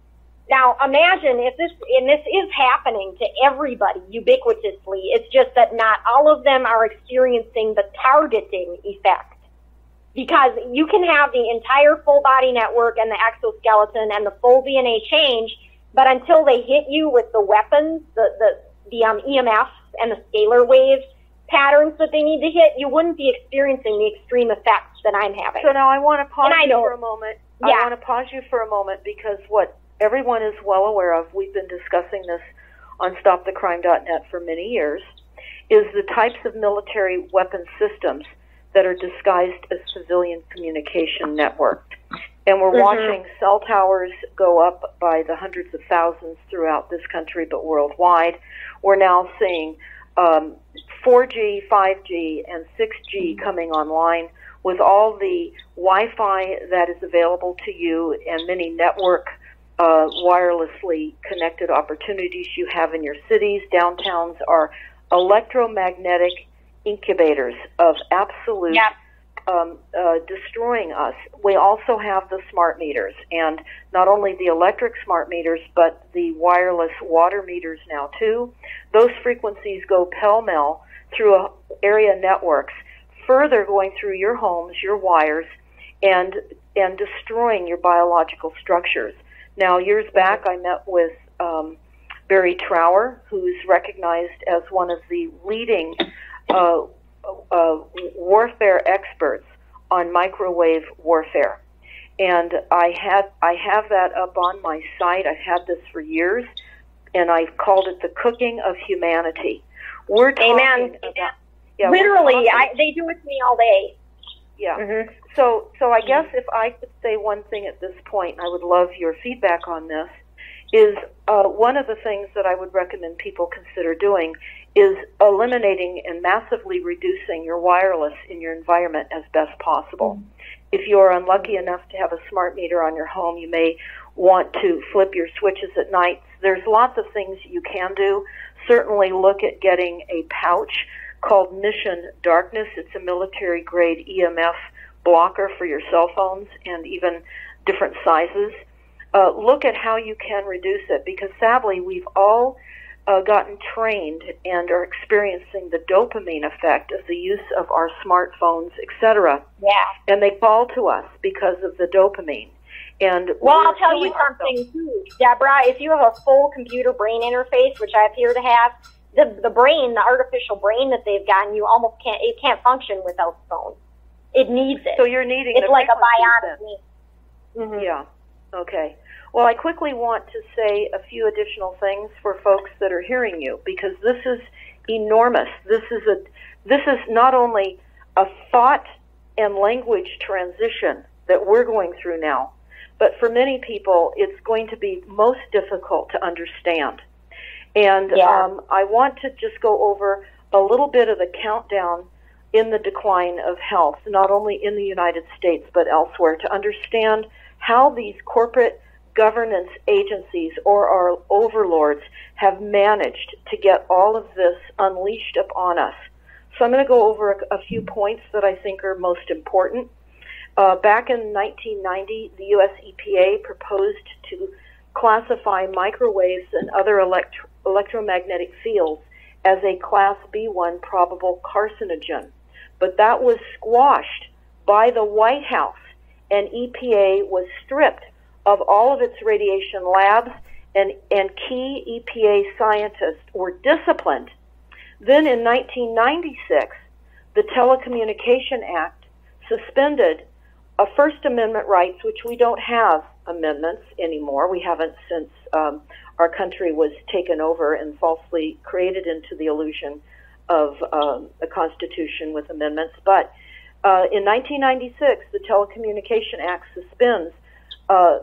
Now, imagine if this, and this is happening to everybody ubiquitously, it's just that not all of them are experiencing the targeting effect. Because you can have the entire full body network and the exoskeleton and the full D N A change, but until they hit you with the weapons, the, the, the um, E M Fs and the scalar wave patterns that they need to hit, you wouldn't be experiencing the extreme effects that I'm having. So now I want to pause I you know, for a moment. yeah. I want to pause you for a moment because what everyone is well aware of, we've been discussing this on stop the crime dot net for many years, is the types of military weapon systems that are disguised as civilian communication network. And we're mm-hmm. watching cell towers go up by the hundreds of thousands throughout this country, but worldwide. We're now seeing um, four G, five G, and six G coming online with all the Wi-Fi that is available to you and many network uh, wirelessly connected opportunities you have in your cities. Downtowns are electromagnetic incubators of absolute yep. um, uh, destroying us. We also have the smart meters, and not only the electric smart meters, but the wireless water meters now too. Those frequencies go pell-mell through a, area networks, further going through your homes, your wires, and and destroying your biological structures. Now, years back, I met with um, Barry Trower, who's recognized as one of the leading Uh, uh, warfare experts on microwave warfare, and I had I have that up on my site. I've had this for years, and I've called it the cooking of humanity. We're talking Amen. about yeah, literally. I, they do it to me all day. Yeah. Mm-hmm. So so I guess if I could say one thing at this point, I would love your feedback on this. Is uh, one of the things that I would recommend people consider doing is eliminating and massively reducing your wireless in your environment as best possible. Mm-hmm. If you're unlucky enough to have a smart meter on your home, you may want to flip your switches at night. There's lots of things you can do. Certainly look at getting a pouch called Mission Darkness. It's a military-grade E M F blocker for your cell phones and even different sizes. Uh, look at how you can reduce it, because sadly we've all uh, gotten trained and are experiencing the dopamine effect of the use of our smartphones, et cetera. Yeah. And they fall to us because of the dopamine. And well, I'll tell you something ourselves. too, Deborah. If you have a full computer brain interface, which I appear to have, the the brain, the artificial brain that they've gotten, you almost can't it can't function without the phone. It needs it. So you're needing it's the like a bionic need. Mm-hmm. Yeah. Okay. Well, I quickly want to say a few additional things for folks that are hearing you, because this is enormous. This is a this is not only a thought and language transition that we're going through now, but for many people, it's going to be most difficult to understand. And yeah. um, I want to just go over a little bit of the countdown in the decline of health, not only in the United States, but elsewhere, to understand how these corporate governance agencies or our overlords have managed to get all of this unleashed upon us. So I'm going to go over a, a few points that I think are most important. Uh, back in nineteen ninety, the U S E P A proposed to classify microwaves and other elect- electromagnetic fields as a Class B one probable carcinogen. But that was squashed by the White House, and E P A was stripped of all of its radiation labs, and, and key E P A scientists were disciplined. Then in nineteen ninety-six, the Telecommunication Act suspended a First Amendment rights, which we don't have amendments anymore. We haven't since um, our country was taken over and falsely created into the illusion of um, a constitution with amendments. But uh, in nineteen ninety-six, the Telecommunication Act suspends uh,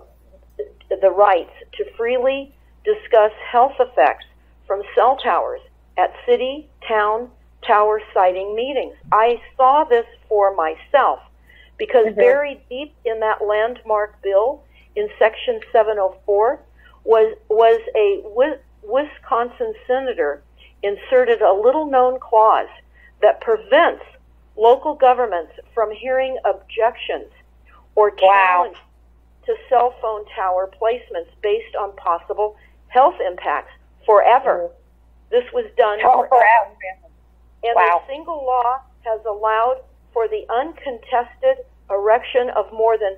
the rights to freely discuss health effects from cell towers at city, town, tower siting meetings. I saw this for myself because mm-hmm. buried deep in that landmark bill in Section seven oh four was was a Wisconsin senator inserted a little-known clause that prevents local governments from hearing objections or challenge, wow. to cell phone tower placements based on possible health impacts forever. Mm-hmm. This was done oh, forever. And wow. a single law has allowed for the uncontested erection of more than,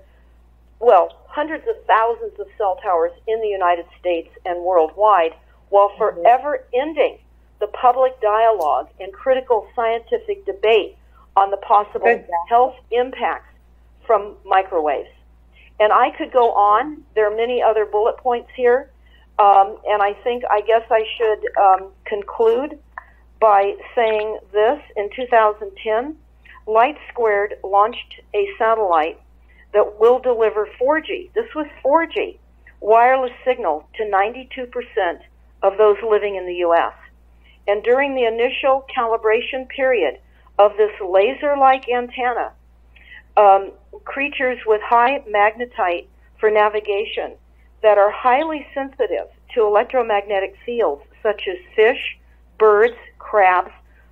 well, hundreds of thousands of cell towers in the United States and worldwide, while forever mm-hmm. ending the public dialogue and critical scientific debate on the possible exactly. health impacts from microwaves. And I could go on. There are many other bullet points here. Um, and I think, I guess I should um, conclude by saying this. In two thousand ten, Light Squared launched a satellite that will deliver four G. This was four G wireless signal to ninety-two percent of those living in the U S. And during the initial calibration period of this laser-like antenna, um, creatures with high magnetite for navigation that are highly sensitive to electromagnetic fields, such as fish, birds, crabs,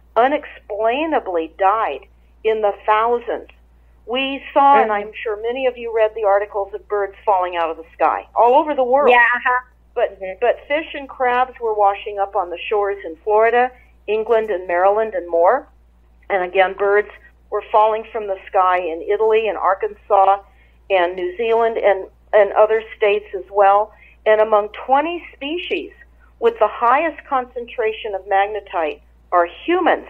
unexplainably died in the thousands. We saw, and I'm sure many of you read the articles of birds falling out of the sky all over the world. Yeah. Uh-huh. But mm-hmm. but fish and crabs were washing up on the shores in Florida, England, and Maryland, and more. And again, birds were falling from the sky in Italy and Arkansas and New Zealand and, and other states as well. And among twenty species with the highest concentration of magnetite are humans.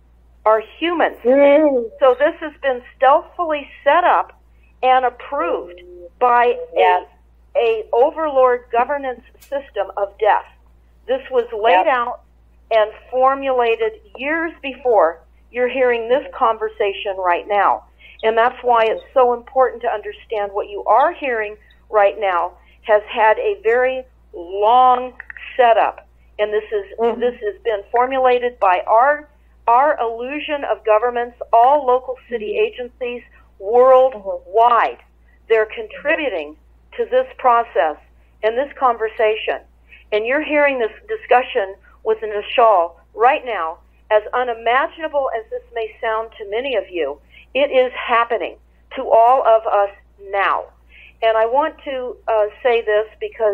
Are humans. Mm. So this has been stealthily set up and approved by yes. a, a overlord governance system of death. This was laid yep. out and formulated years before you're hearing this conversation right now. And that's why it's so important to understand what you are hearing right now has had a very long setup. And this is mm-hmm. this has been formulated by our our illusion of governments, all local city agencies worldwide. They're contributing to this process and this conversation. And you're hearing this discussion with Nishal right now. As unimaginable as this may sound to many of you, it is happening to all of us now. And I want to uh, say this because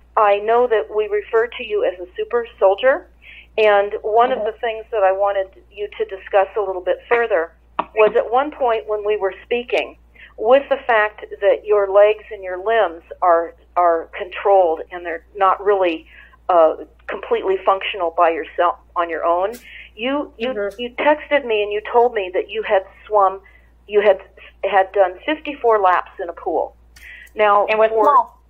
I know that we refer to you as a super soldier. And one of the things that I wanted you to discuss a little bit further was at one point when we were speaking, with the fact that your legs and your limbs are are controlled and they're not really uh, completely functional by yourself on your own, you you mm-hmm. you texted me and you told me that you had swum, you had had done fifty-four laps in a pool. Now, and with for, small.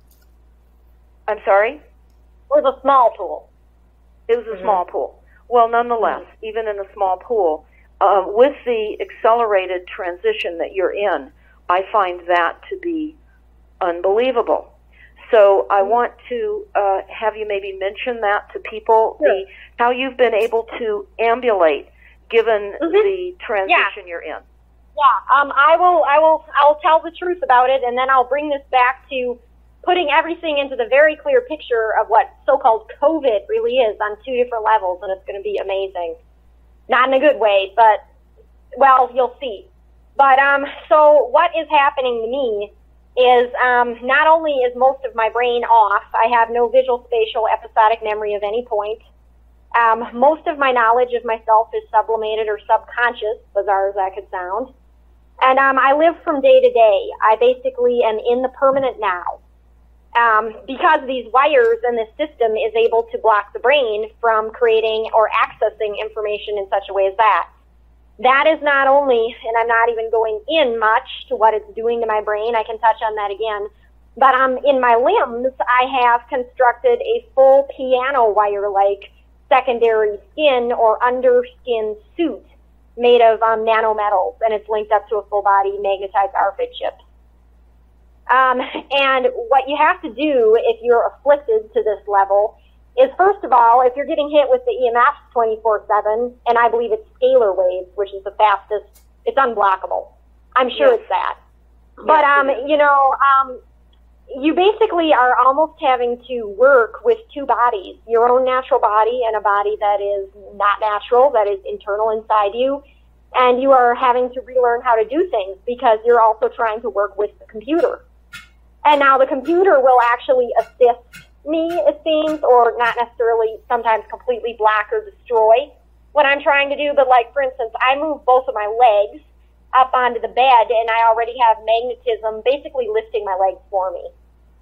I'm sorry? It was a small pool. It was a mm-hmm. small pool. Well, nonetheless, mm-hmm. even in a small pool, uh, with the accelerated transition that you're in, I find that to be unbelievable. So I want to uh, have you maybe mention that to people, sure. the how you've been able to ambulate given mm-hmm. the transition yeah. you're in. Yeah, um, I will. I will. I'll tell the truth about it, and then I'll bring this back to putting everything into the very clear picture of what so-called COVID really is on two different levels, and it's going to be amazing. Not in a good way, but well, you'll see. But um, so what is happening to me is um, not only is most of my brain off, I have no visual, spatial, episodic memory of any point. Um, most of my knowledge of myself is sublimated or subconscious, bizarre as that could sound. And um, I live from day to day. I basically am in the permanent now. Um, because these wires and this system is able to block the brain from creating or accessing information in such a way as that. That is not only, and I'm not even going in much to what it's doing to my brain, I can touch on that again, but um, in my limbs, I have constructed a full piano wire-like secondary skin or underskin suit made of um, nanometals, and it's linked up to a full-body magnetized R F I D chip. Um, and what you have to do if you're afflicted to this level is, first of all, if you're getting hit with the E M F twenty-four seven, and I believe it's scalar waves, which is the fastest, it's unblockable. I'm sure yes. it's that. Yes, but, um, you know, um, you basically are almost having to work with two bodies, your own natural body and a body that is not natural, that is internal inside you. And you are having to relearn how to do things because you're also trying to work with the computer. And now the computer will actually assist me, it seems, or not necessarily sometimes completely block or destroy what I'm trying to do. But like, for instance, I move both of my legs up onto the bed, and I already have magnetism basically lifting my legs for me.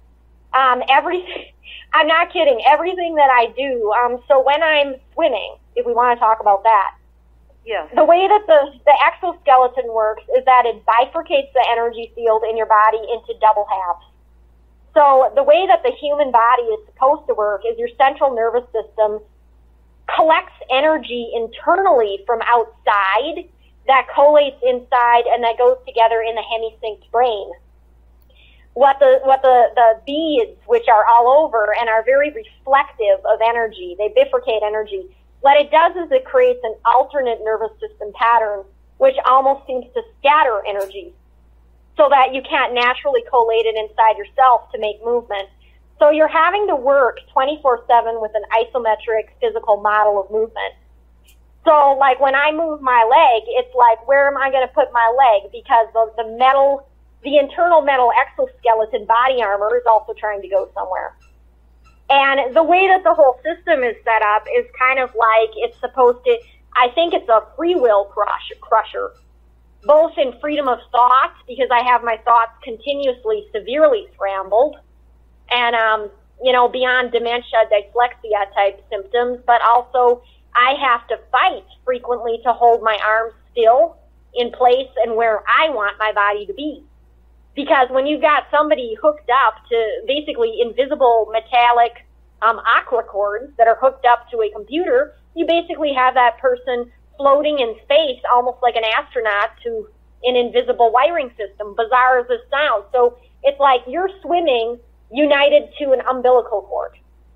Um, everything, I'm not kidding, everything that I do. Um, so when I'm swimming, if we want to talk about that, yes. The way that the, the exoskeleton works is that it bifurcates the energy field in your body into double halves. So the way that the human body is supposed to work is your central nervous system collects energy internally from outside that collates inside and that goes together in the hemisynced brain. What the what the, the beads, which are all over and are very reflective of energy, they bifurcate energy. What it does is it creates an alternate nervous system pattern, which almost seems to scatter energy, so that you can't naturally collate it inside yourself to make movement. So you're having to work twenty-four seven with an isometric physical model of movement. So like when I move my leg, it's like, where am I going to put my leg? Because the, the metal, the internal metal exoskeleton body armor is also trying to go somewhere. And the way that the whole system is set up is kind of like it's supposed to, I think it's a free will crush, crusher, both in freedom of thought, because I have my thoughts continuously severely scrambled, and, um, you know, beyond dementia, dyslexia type symptoms, but also I have to fight frequently to hold my arms still in place and where I want my body to be. Because when you've got somebody hooked up to basically invisible metallic um, aqua cords that are hooked up to a computer, you basically have that person floating in space almost like an astronaut to an invisible wiring system, bizarre as this sounds. So it's like you're swimming united to an umbilical cord.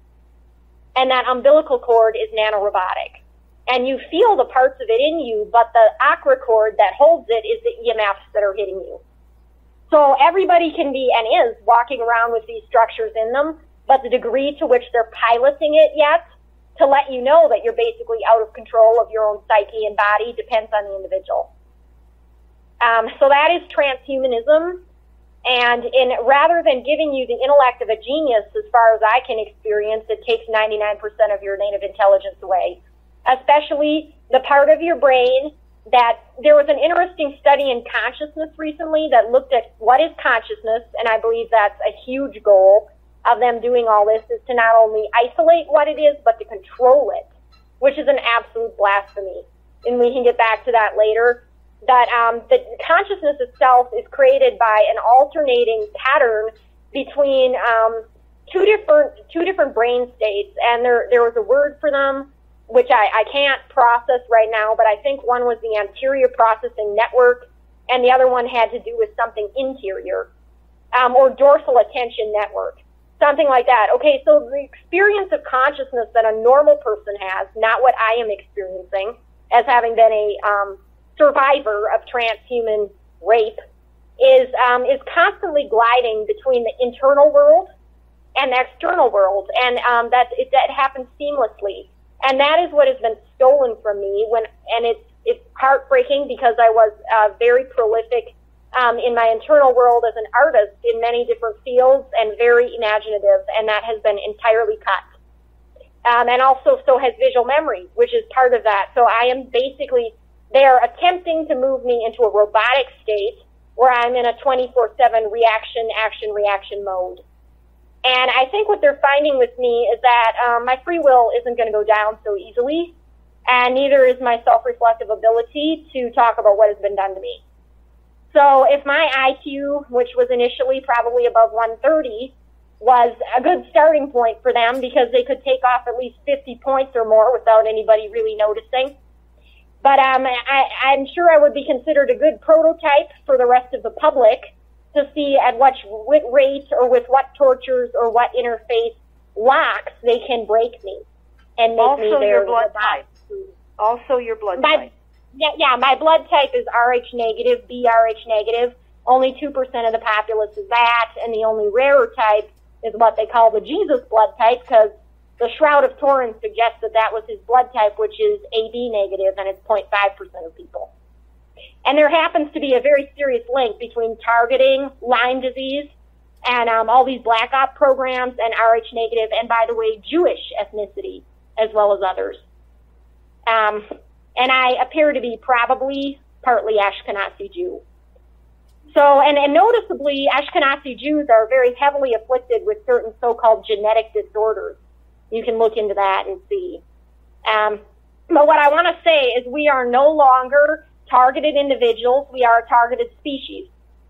And that umbilical cord is nanorobotic. And you feel the parts of it in you, but the aqua cord that holds it is the E M Fs that are hitting you. So everybody can be and is walking around with these structures in them, but the degree to which they're piloting it yet to let you know that you're basically out of control of your own psyche and body depends on the individual. Um, so that is transhumanism. And in rather than giving you the intellect of a genius, as far as I can experience, it takes ninety-nine percent of your native intelligence away, especially the part of your brain that there was an interesting study in consciousness recently that looked at what is consciousness, and I believe that's a huge goal of them doing all this, is to not only isolate what it is, but to control it, which is an absolute blasphemy. And we can get back to that later. That um, the consciousness itself is created by an alternating pattern between um, two different two different brain states, and there there was a word for them which I, I can't process right now, but I think one was the anterior processing network, and the other one had to do with something interior, um, or dorsal attention network, something like that. Okay, so the experience of consciousness that a normal person has, not what I am experiencing as having been a um, survivor of transhuman rape, is um, is constantly gliding between the internal world and the external world, and um, that it, that happens seamlessly. And that is what has been stolen from me. When and it's it's heartbreaking because I was uh, very prolific um, in my internal world as an artist in many different fields and very imaginative, and that has been entirely cut. Um, and also, so has visual memory, which is part of that. So I am basically, they are attempting to move me into a robotic state where I'm in a twenty-four seven reaction, action, reaction mode. And I think what they're finding with me is that um, my free will isn't going to go down so easily, and neither is my self-reflective ability to talk about what has been done to me. So if my I Q, which was initially probably above one thirty, was a good starting point for them because they could take off at least fifty points or more without anybody really noticing. But um, I, I'm sure I would be considered a good prototype for the rest of the public to see at what rate or with what tortures or what interface locks they can break me and make also me their your blood type. Also your blood my, type. Yeah, yeah, my blood type is R H negative, B R H negative. Only two percent of the populace is that, and the only rarer type is what they call the Jesus blood type, because the Shroud of Turin suggests that that was his blood type, which is A B negative, and it's zero point five percent of people. And there happens to be a very serious link between targeting Lyme disease and um, all these black op programs and R H negative, and by the way, Jewish ethnicity as well as others. Um, and I appear to be probably partly Ashkenazi Jew. So, and, and noticeably, Ashkenazi Jews are very heavily afflicted with certain so-called genetic disorders. You can look into that and see. Um, but what I want to say is we are no longer targeted individuals. We are a targeted species.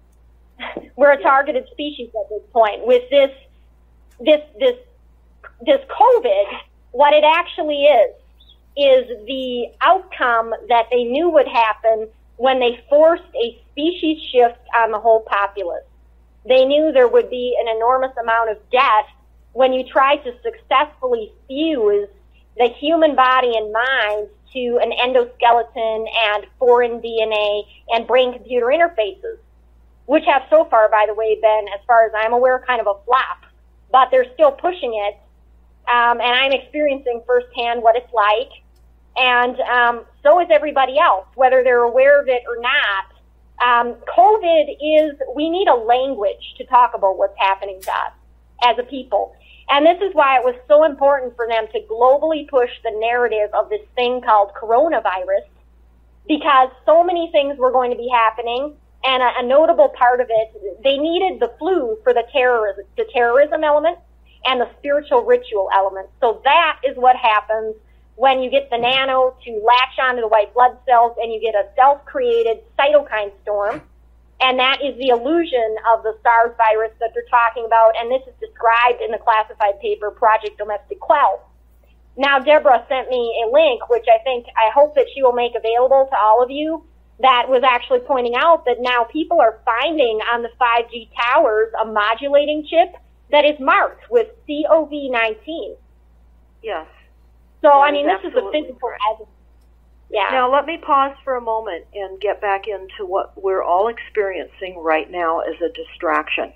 We're a targeted species at this point. With this, this, this, this COVID, what it actually is, is the outcome that they knew would happen when they forced a species shift on the whole populace. They knew there would be an enormous amount of death when you try to successfully fuse the human body and mind to an endoskeleton and foreign D N A and brain-computer interfaces, which have so far, by the way, been, as far as I'm aware, kind of a flop. But they're still pushing it, um, and I'm experiencing firsthand what it's like. And um, so is everybody else, whether they're aware of it or not. Um, COVID is, we need a language to talk about what's happening to us as a people. And this is why it was so important for them to globally push the narrative of this thing called coronavirus, because so many things were going to be happening. And a, a notable part of it, they needed the flu for the terrorism, the terrorism element and the spiritual ritual element. So that is what happens when you get the nano to latch onto the white blood cells and you get a self-created cytokine storm. And that is the illusion of the SARS virus that they're talking about. And this is described in the classified paper, Project Domestic Quell. Now, Deborah sent me a link, which I think, I hope that she will make available to all of you, that was actually pointing out that now people are finding on the five G towers a modulating chip that is marked with C O V nineteen. Yes. So, I mean, this is a physical evidence. Yeah. Now, let me pause for a moment and get back into what we're all experiencing right now as a distraction.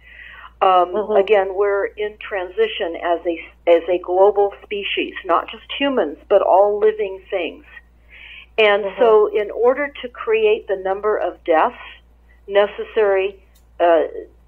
Um, mm-hmm. Again, we're in transition as a, as a global species, not just humans, but all living things. And mm-hmm. so in order to create the number of deaths necessary uh,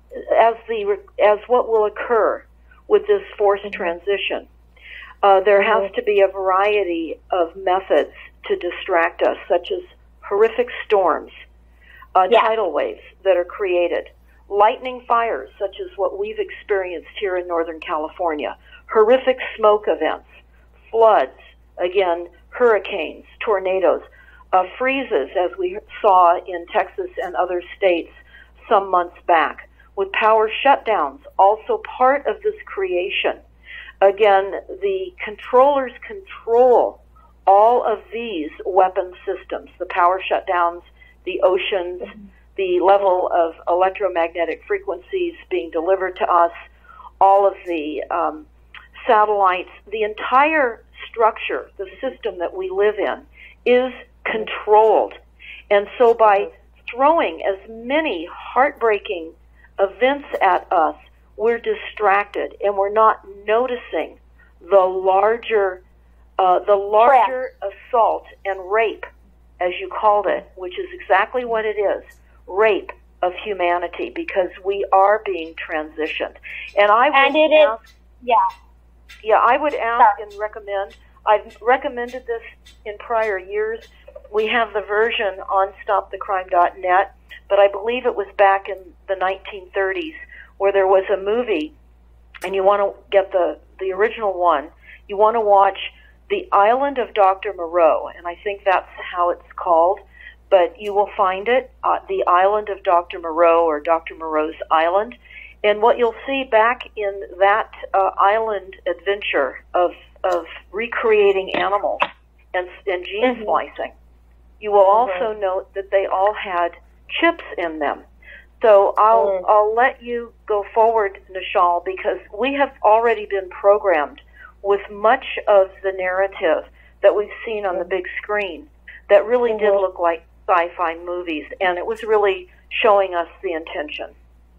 as the as what will occur with this forced mm-hmm. transition, uh, there mm-hmm. has to be a variety of methods to distract us, such as horrific storms, uh, yeah. tidal waves that are created, lightning fires, such as what we've experienced here in Northern California, horrific smoke events, floods, again, hurricanes, tornadoes, uh, freezes, as we saw in Texas and other states some months back, with power shutdowns, also part of this creation. Again, the controllers control all of these weapon systems, the power shutdowns, the oceans, mm-hmm. the level of electromagnetic frequencies being delivered to us, all of the um, satellites, the entire structure, the system that we live in, is controlled. And so by throwing as many heartbreaking events at us, we're distracted and we're not noticing the larger uh, the larger assault and rape, as you called it, which is exactly what it is, rape of humanity, because we are being transitioned. And I would and it ask, is, yeah. Yeah, I would ask Sorry. and recommend, I've recommended this in prior years. We have the version on stop the crime dot net, but I believe it was back in the nineteen thirties where there was a movie, and you want to get the, the original one. You want to watch The Island of Doctor Moreau, and I think that's how it's called, but you will find it, uh, The Island of Doctor Moreau, or Doctor Moreau's Island. And what you'll see back in that uh, island adventure of of recreating animals and, and gene mm-hmm. splicing, you will mm-hmm. also note that they all had chips in them. So I'll mm. I'll let you go forward, Nishal, because we have already been programmed with much of the narrative that we've seen on the big screen that really mm-hmm. did look like sci-fi movies, and it was really showing us the intention.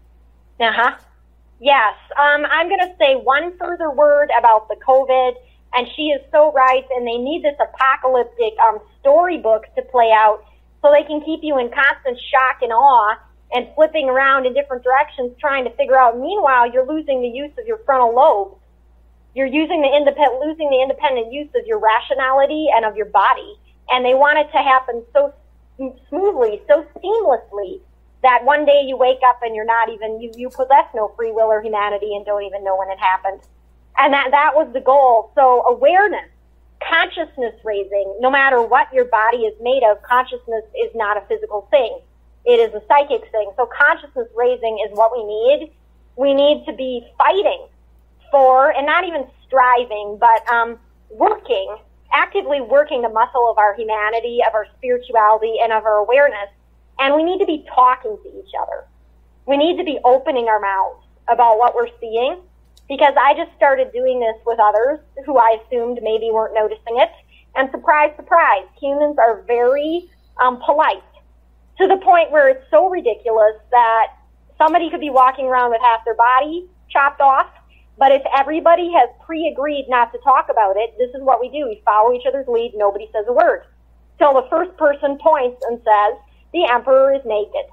Uh-huh. Yes. Um, I'm going to say one further word about the COVID, and she is so right, and they need this apocalyptic um, storybook to play out so they can keep you in constant shock and awe. and flipping around in different directions trying to figure out. Meanwhile, you're losing the use of your frontal lobes. You're using the independent, losing the independent use of your rationality and of your body. And they want it to happen so smoothly, so seamlessly, that one day you wake up and you're not even, you, you possess no free will or humanity and don't even know when it happened. And that, that was the goal. So awareness, consciousness raising, no matter what your body is made of, consciousness is not a physical thing. It is a psychic thing. So consciousness raising is what we need. We need to be fighting for, and not even striving, but um, working, actively working the muscle of our humanity, of our spirituality, and of our awareness. And we need to be talking to each other. We need to be opening our mouths about what we're seeing, because I just started doing this with others who I assumed maybe weren't noticing it. And surprise, surprise, humans are very um, polite, to the point where it's so ridiculous that somebody could be walking around with half their body chopped off. But if everybody has pre-agreed not to talk about it, this is what we do. We follow each other's lead. Nobody says a word. Till the first person points and says, the emperor is naked.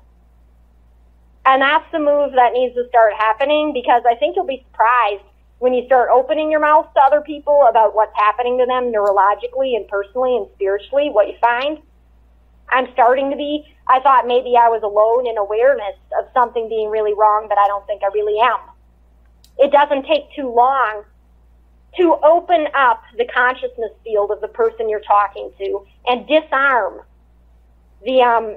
And that's the move that needs to start happening, because I think you'll be surprised when you start opening your mouth to other people about what's happening to them neurologically and personally and spiritually, what you find. I'm starting to be, I thought maybe I was alone in awareness of something being really wrong, but I don't think I really am. It doesn't take too long to open up the consciousness field of the person you're talking to and disarm the um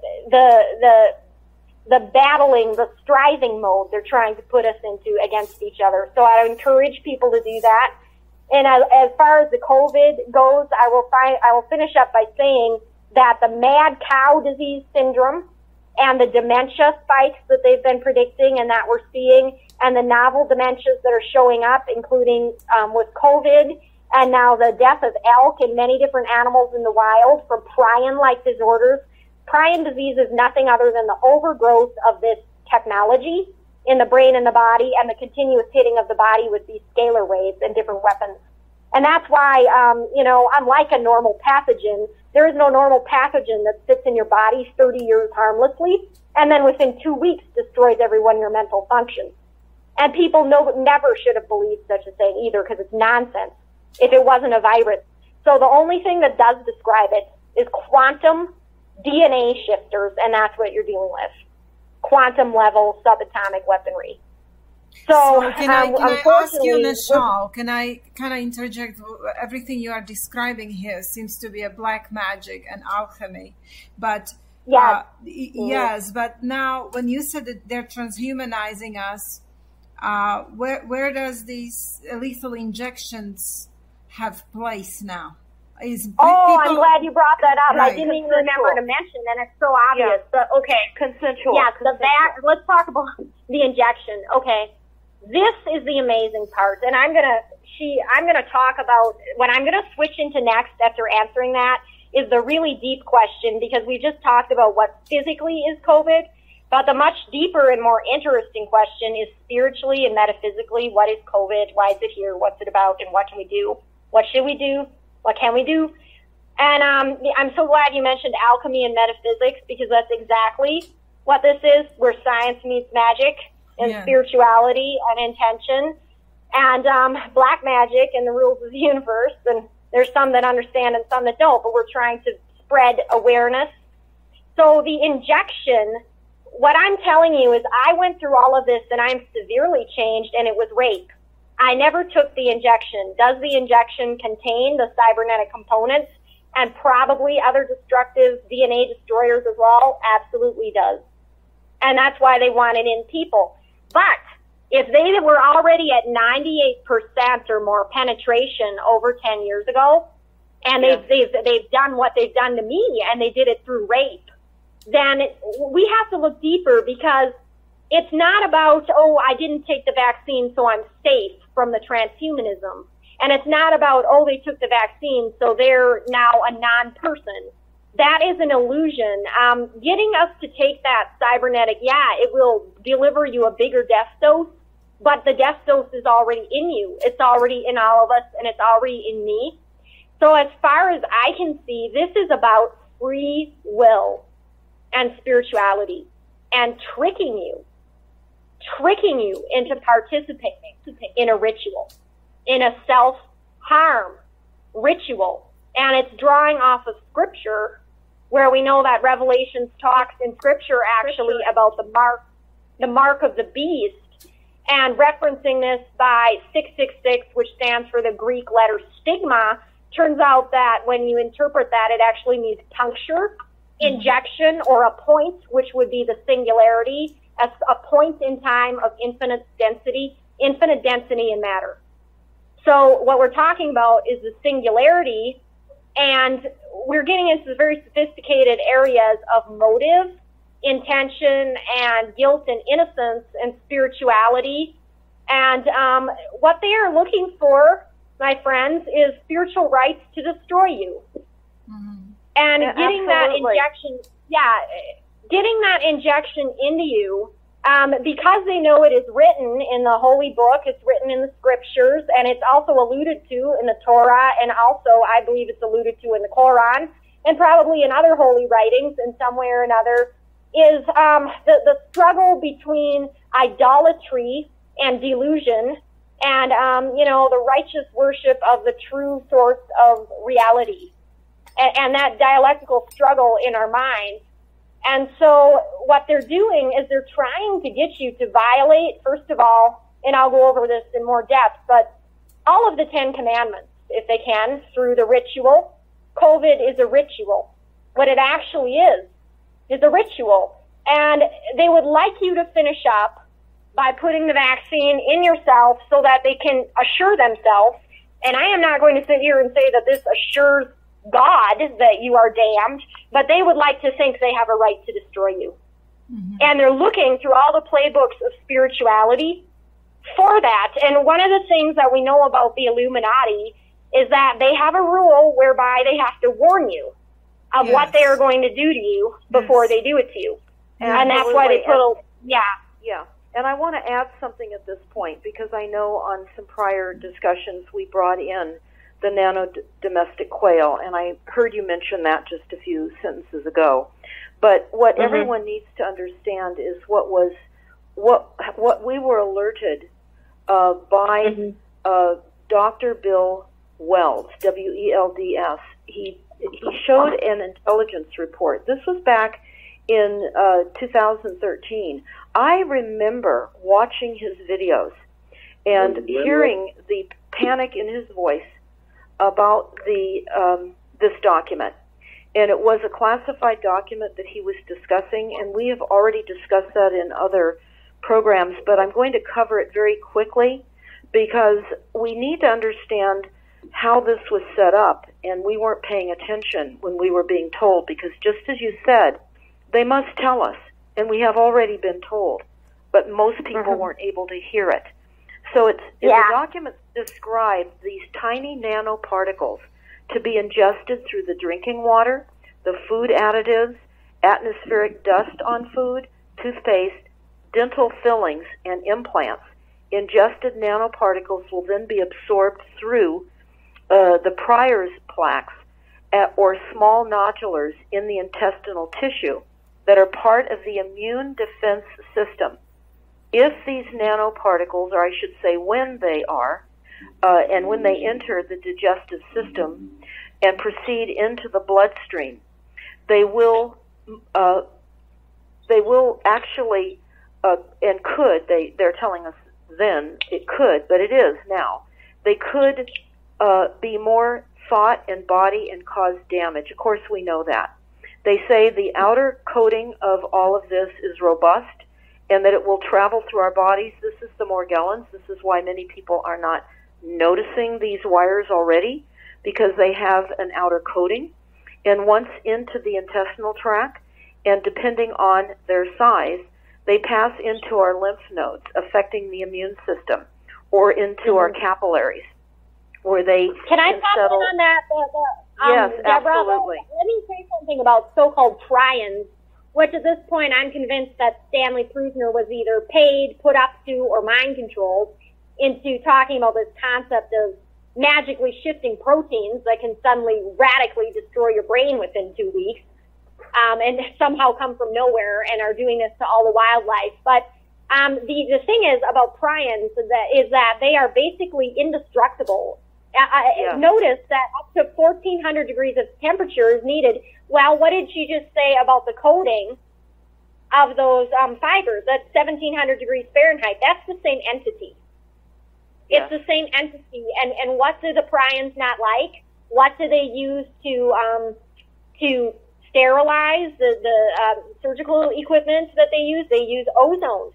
the the the battling, the striving mode they're trying to put us into against each other. So I encourage people to do that. And as, as far as the COVID goes, I will find I will finish up by saying that the mad cow disease syndrome and the dementia spikes that they've been predicting and that we're seeing, and the novel dementias that are showing up, including um, with COVID, and now the death of elk and many different animals in the wild from prion-like disorders. Prion disease is nothing other than the overgrowth of this technology in the brain and the body, and the continuous hitting of the body with these scalar waves and different weapons. And that's why, um, you know, unlike a normal pathogen, there is no normal pathogen that sits in your body thirty years harmlessly, and then within two weeks destroys every one of your mental functions. And people know, never should have believed such a thing either, because it's nonsense if it wasn't a virus. So the only thing that does describe it is quantum D N A shifters, and that's what you're dealing with. Quantum level subatomic weaponry. So, so can I, um, can I ask you, Nashal, can I, can I interject? Everything you are describing here seems to be a black magic and alchemy. But yes, uh, yes, but now when you said that they're transhumanizing us, uh, where, where does these lethal injections have place now? Is oh, people, I'm glad you brought that up. right. I didn't even remember to mention, and it's so obvious. Yeah. But okay, consensual. Yes, consensual. the vac. Let's talk about the injection. Okay, this is the amazing part, and I'm gonna she I'm gonna talk about what I'm gonna switch into next after answering that is the really deep question, because we just talked about what physically is COVID, but the much deeper and more interesting question is spiritually and metaphysically. What is COVID? Why is it here? What's it about? And what can we do? What should we do? What can we do? And um, I'm so glad you mentioned alchemy and metaphysics, because that's exactly what this is, where science meets magic and yeah. spirituality and intention and um, black magic and the rules of the universe. And there's some that understand and some that don't, but we're trying to spread awareness. So the injection, what I'm telling you is I went through all of this and I'm severely changed, and it was rape. I never took the injection. Does the injection contain the cybernetic components and probably other destructive D N A destroyers as well? Absolutely does. And that's why they want it in people. But if they were already at ninety-eight percent or more penetration over ten years ago, and they've, yeah. they've, they've done what they've done to me, and they did it through rape, then it, we have to look deeper, because it's not about, oh, I didn't take the vaccine, so I'm safe from the transhumanism. And it's not about, oh, they took the vaccine, so they're now a non-person. That is an illusion. Um, getting us to take that cybernetic, yeah, it will deliver you a bigger death dose, but the death dose is already in you. It's already in all of us, and it's already in me. So as far as I can see, this is about free will and spirituality. and tricking you, tricking you into participating in a ritual, in a self-harm ritual. And it's drawing off of Scripture, where we know that Revelations talks in Scripture actually about the mark, the mark of the beast, and referencing this by six six six, which stands for the Greek letter stigma. Turns out that when you interpret that, it actually means puncture, injection, or a point, which would be the singularity, as a point in time of infinite density, infinite density in matter. So what we're talking about is the singularity, and we're getting into very sophisticated areas of motive, intention, and guilt and innocence and spirituality. And um, what they are looking for, my friends, is spiritual rights to destroy you. Mm-hmm. And yeah, getting absolutely. that injection, yeah, getting that injection into you, um, because they know it is written in the Holy Book, it's written in the Scriptures, and it's also alluded to in the Torah, and also I believe it's alluded to in the Quran, and probably in other holy writings in some way or another, is um, the, the struggle between idolatry and delusion and, um, you know, the righteous worship of the true source of reality, and, and that dialectical struggle in our minds. And so what they're doing is they're trying to get you to violate, first of all, and I'll go over this in more depth, but all of the Ten Commandments, if they can, through the ritual. COVID is a ritual. What it actually is, is a ritual. And they would like you to finish up by putting the vaccine in yourself so that they can assure themselves, and I am not going to sit here and say that this assures God that you are damned, but they would like to think they have a right to destroy you. Mm-hmm. And they're looking through all the playbooks of spirituality for that. And one of the things that we know about the Illuminati is that they have a rule whereby they have to warn you of yes. what they are going to do to you before yes. they do it to you. And, and that's why they put a, yeah. Yeah. And I want to add something at this point, because I know on some prior discussions we brought in the nano domestic quail, and I heard you mention that just a few sentences ago. But what mm-hmm. everyone needs to understand is what was what what we were alerted uh, by mm-hmm. uh, Doctor Bill Welds, W E L D S. He he showed an intelligence report. This was back in uh, two thousand thirteen. I remember watching his videos and mm-hmm. hearing the panic in his voice about the um, this document. And it was a classified document that he was discussing, and we have already discussed that in other programs, but I'm going to cover it very quickly because we need to understand how this was set up, and we weren't paying attention when we were being told, because just as you said, they must tell us, and we have already been told, but most people mm-hmm. weren't able to hear it. So it's, yeah. the documents describe these tiny nanoparticles to be ingested through the drinking water, the food additives, atmospheric dust on food, toothpaste, dental fillings, and implants. Ingested nanoparticles will then be absorbed through uh, the Pryor's plaques at, or small nodulars in the intestinal tissue that are part of the immune defense system. If these nanoparticles, or I should say when they are, uh, and when they enter the digestive system and proceed into the bloodstream, they will, uh, they will actually, uh, and could, they, they're telling us then it could, but it is now, they could uh, be more thought and body and cause damage. Of course, we know that. They say the outer coating of all of this is robust and that it will travel through our bodies. This is the Morgellons. This is why many people are not noticing these wires already, because they have an outer coating. And once into the intestinal tract, and depending on their size, they pass into our lymph nodes, affecting the immune system, or into mm-hmm. our capillaries, where they can I pop in on that? The, the, um, yes, Deborah, absolutely. Let me say something about so-called prions, which at this point I'm convinced that Stanley Prusner was either paid, put up to, or mind controlled into talking about this concept of magically shifting proteins that can suddenly radically destroy your brain within two weeks. um, and somehow come from nowhere and are doing this to all the wildlife. But um, the the thing is about prions is that, is that they are basically indestructible. I, yeah. Notice that up to fourteen hundred degrees of temperature is needed. Well, what did she just say about the coating of those um, fibers? That's seventeen hundred degrees Fahrenheit. That's the same entity. Yeah. It's the same entity. And, and what do the prions not like? What do they use to um, to sterilize the, the uh, surgical equipment that they use? They use ozone.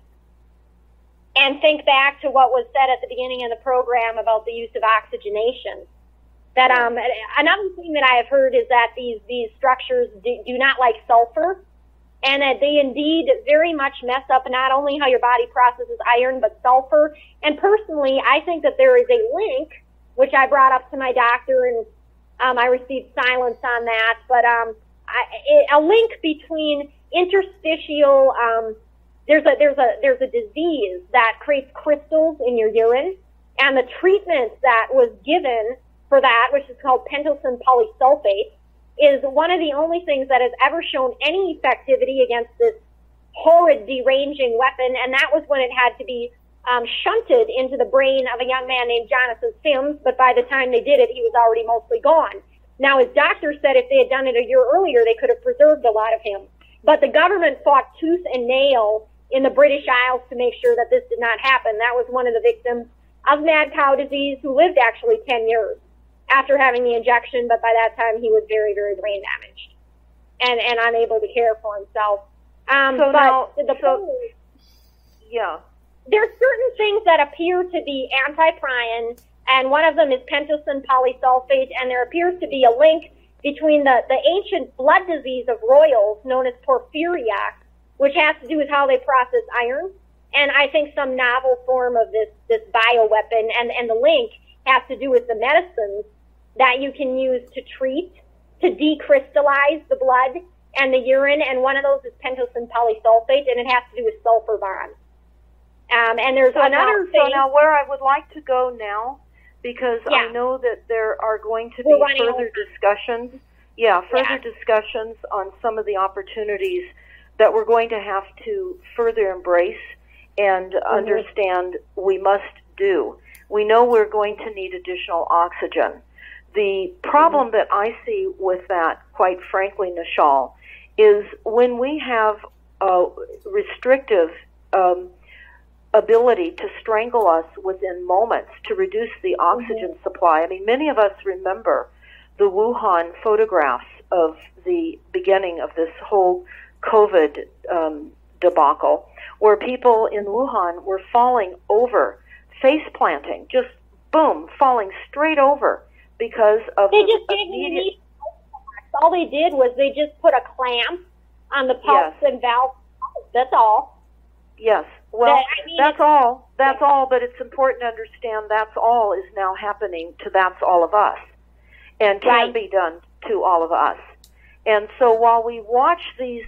And think back to what was said at the beginning of the program about the use of oxygenation. That um, another thing that I have heard is that these these structures do, do not like sulfur, and that they indeed very much mess up not only how your body processes iron but sulfur. And personally, I think that there is a link, which I brought up to my doctor, and um, I received silence on that. But um, I, a link between interstitial um, there's a there's a there's a disease that creates crystals in your urine, and the treatment that was given for that, which is called pentosan polysulfate, is one of the only things that has ever shown any effectivity against this horrid deranging weapon, and that was when it had to be um, shunted into the brain of a young man named Jonathan Sims, but by the time they did it, he was already mostly gone. Now, his doctor said if they had done it a year earlier, they could have preserved a lot of him. But the government fought tooth and nail in the British Isles to make sure that this did not happen. That was one of the victims of mad cow disease who lived actually ten years after having the injection, but by that time he was very, very brain damaged and, and unable to care for himself. Um, so but now, the so, point is, yeah. there's certain things that appear to be anti-prion, and one of them is pentosan polysulfate, and there appears to be a link between the, the ancient blood disease of royals known as porphyria, which has to do with how they process iron, and I think some novel form of this, this bioweapon, and, and the link has to do with the medicines that you can use to treat, to decrystallize the blood and the urine, and one of those is pentosan polysulfate, and it has to do with sulfur bonds. Um, and there's so another now, thing. So now where I would like to go now, because yeah. I know that there are going to We're be further discussions, yeah, further yeah. discussions on some of the opportunities that we're going to have to further embrace and mm-hmm. understand we must do. We know we're going to need additional oxygen. The problem mm-hmm. that I see with that, quite frankly, Nishal, is when we have a restrictive um, ability to strangle us within moments to reduce the oxygen mm-hmm. supply. I mean, many of us remember the Wuhan photographs of the beginning of this whole COVID um, debacle, where people in Wuhan were falling over, face planting, just boom, falling straight over because of they the just gave immediate... me all they did was they just put a clamp on the pulse yes. and valve. That's all. Yes. Well, that, I mean, that's all. That's yeah. all, but it's important to understand that's all is now happening to that's all of us and can right. be done to all of us. And so while we watch these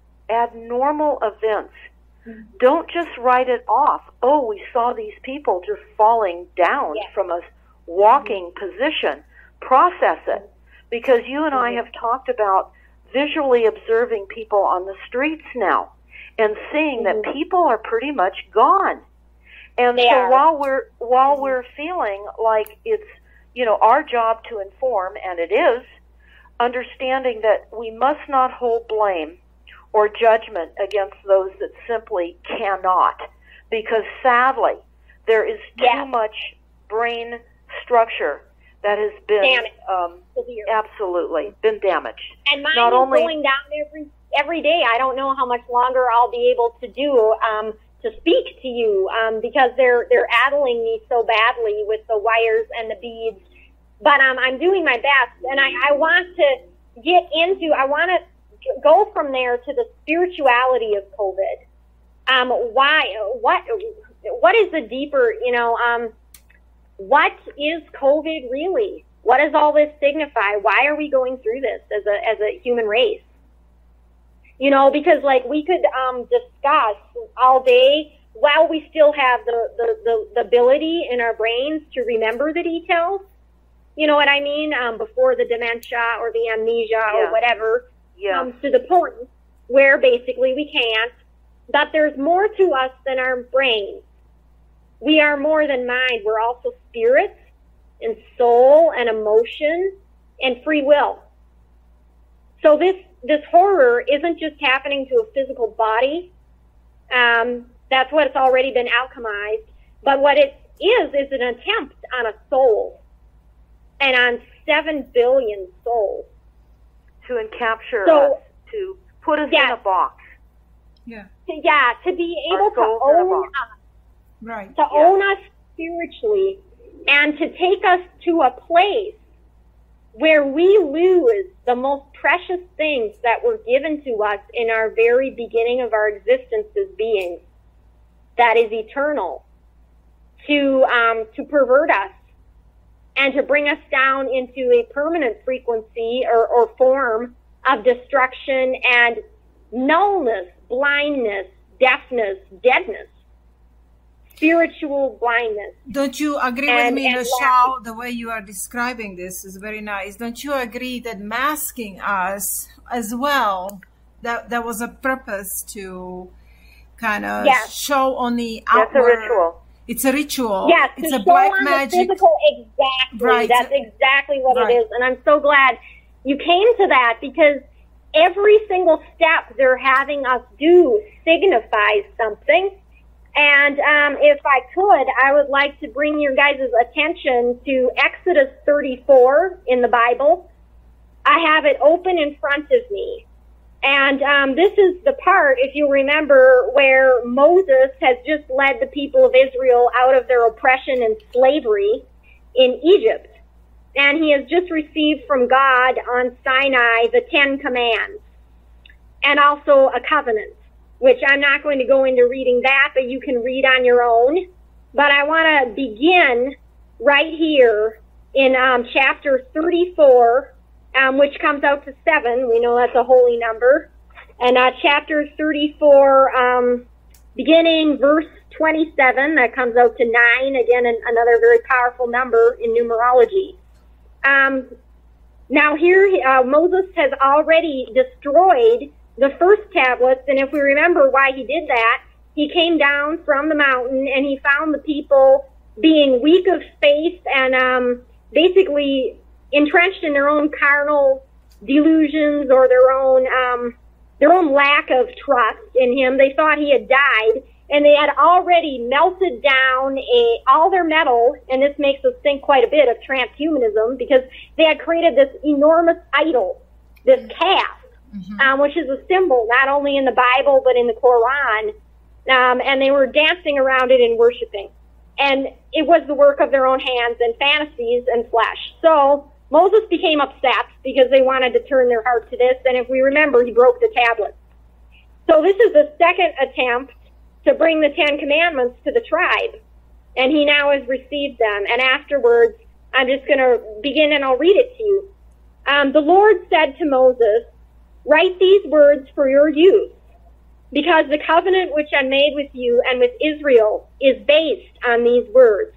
abnormal events, mm-hmm. don't just write it off. Oh, we saw these people just falling down yeah. from a walking mm-hmm. position. Process it. Because you and mm-hmm. I have talked about visually observing people on the streets now and seeing mm-hmm. that people are pretty much gone. And they so are. while we're while mm-hmm. we're feeling like it's, you know, our job to inform, and it is, understanding that we must not hold blame or judgment against those that simply cannot, because sadly there is too yeah. much brain structure that has been um, absolutely been damaged. And mine Not is only, going down every every day. I don't know how much longer I'll be able to do um, to speak to you um, because they're they're addling me so badly with the wires and the beads. But um, I'm doing my best, and I, I want to get into. I want to go from there to the spirituality of COVID. Um, why? What? What is the deeper? You know. Um, What is COVID really? What does all this signify? Why are we going through this as a as a human race? You know, because like we could um, discuss all day while we still have the, the, the, the ability in our brains to remember the details. You know what I mean? Um, before the dementia or the amnesia yeah. or whatever. yes. comes to the point where basically we can't, but there's more to us than our brains. We are more than mind. We're also spirit and soul and emotion and free will. So this, this horror isn't just happening to a physical body. Um, that's what it's already been alchemized. But what it is, is an attempt on a soul and on seven billion souls. To encapture So- us, to put us Yes. in a box. Yeah. To, yeah, to be Our able to souls in a own box. us, Right. to own us spiritually, and to take us to a place where we lose the most precious things that were given to us in our very beginning of our existence as beings, that is eternal, to um, to pervert us and to bring us down into a permanent frequency or, or form of destruction and nullness, blindness, deafness, deadness, spiritual blindness. Don't you agree And- with me, and Michelle? The way you are describing this is very nice. Don't you agree that masking us as well, that that was a purpose to kind of Yes. show on the That's outward? a ritual. It's a ritual. Yes, it's to a show black on magic. the physical, exactly. Right. That's exactly what Right. it is. And I'm so glad you came to that, because every single step they're having us do signifies something. And um, if I could, I would like to bring your guys' attention to Exodus thirty-four in the Bible. I have it open in front of me. And um, this is the part, if you remember, where Moses has just led the people of Israel out of their oppression and slavery in Egypt. And he has just received from God on Sinai the Ten Commands and also a covenant, which I'm not going to go into reading that, but you can read on your own. But I want to begin right here in um, chapter thirty-four, um, which comes out to seven. We know that's a holy number. And uh, chapter thirty-four, um, beginning verse twenty-seven, that comes out to nine. Again, an, another very powerful number in numerology. Um, now here, uh, Moses has already destroyed the first tablets, and if we remember why he did that, he came down from the mountain and he found the people being weak of faith and um, basically entrenched in their own carnal delusions or their own um, their own lack of trust in him. They thought he had died, and they had already melted down a, all their metal, and this makes us think quite a bit of transhumanism, because they had created this enormous idol, this calf, mm-hmm. um, which is a symbol not only in the Bible but in the Quran, um, and they were dancing around it and worshiping. And it was the work of their own hands and fantasies and flesh. So Moses became upset because they wanted to turn their heart to this, and if we remember, he broke the tablets. So this is the second attempt to bring the Ten Commandments to the tribe, and he now has received them. And afterwards, I'm just going to begin and I'll read it to you. Um, the Lord said to Moses, "Write these words for your use, because the covenant which I made with you and with Israel is based on these words."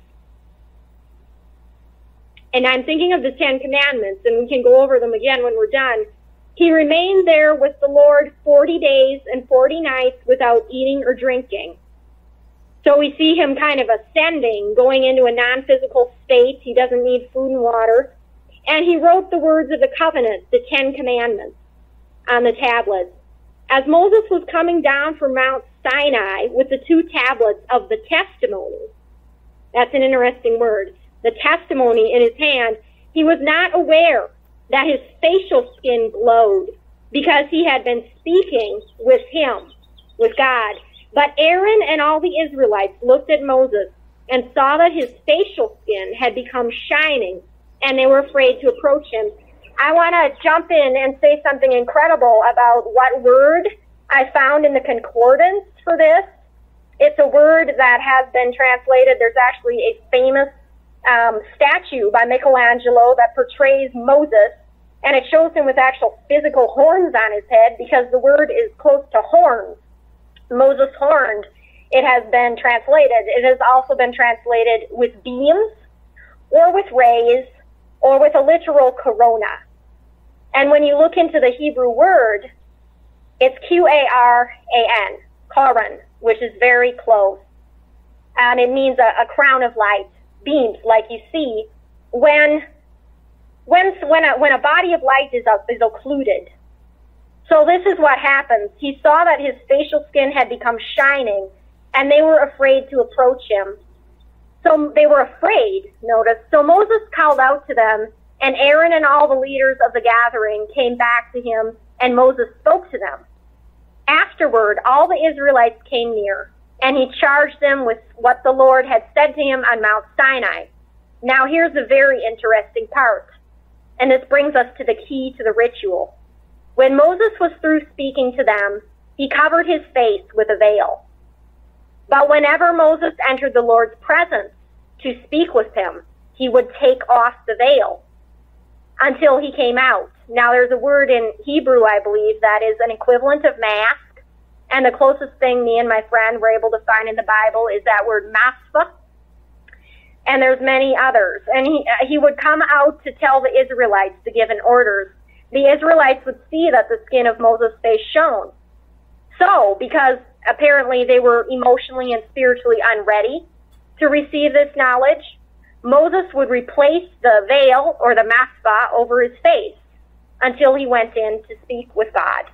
And I'm thinking of the Ten Commandments, and we can go over them again when we're done. He remained there with the Lord forty days and forty nights without eating or drinking. So we see him kind of ascending, going into a non-physical state. He doesn't need food and water. And he wrote the words of the covenant, the Ten Commandments, on the tablets. As Moses was coming down from Mount Sinai with the two tablets of the testimony, that's an interesting word, the testimony in his hand, he was not aware that his facial skin glowed, because he had been speaking with him, with God. But Aaron and all the Israelites looked at Moses and saw that his facial skin had become shining, and they were afraid to approach him. I want to jump in and say something incredible about what word I found in the concordance for this. It's a word that has been translated. There's actually a famous um, statue by Michelangelo that portrays Moses, and it shows him with actual physical horns on his head, because the word is close to horns. Moses horned. It has been translated. It has also been translated with beams, or with rays, or with a literal corona. And when you look into the Hebrew word, it's Q A R A N, Koran, which is very close. And it means a, a crown of light, beams, like you see when when when a, when a body of light is, is occluded. So this is what happens. He saw that his facial skin had become shining, and they were afraid to approach him. So they were afraid, notice. So Moses called out to them, and Aaron and all the leaders of the gathering came back to him, and Moses spoke to them. Afterward, all the Israelites came near, and he charged them with what the Lord had said to him on Mount Sinai. Now here's a very interesting part, and this brings us to the key to the ritual. When Moses was through speaking to them, he covered his face with a veil. But whenever Moses entered the Lord's presence to speak with him, he would take off the veil until he came out. Now there's a word in Hebrew, I believe, that is an equivalent of mask. And the closest thing me and my friend were able to find in the Bible is that word matzvah. And there's many others. And he, uh, he would come out to tell the Israelites the given orders. The Israelites would see that the skin of Moses' face shone. So, because apparently they were emotionally and spiritually unready to receive this knowledge, Moses would replace the veil or the matzvah over his face until he went in to speak with God.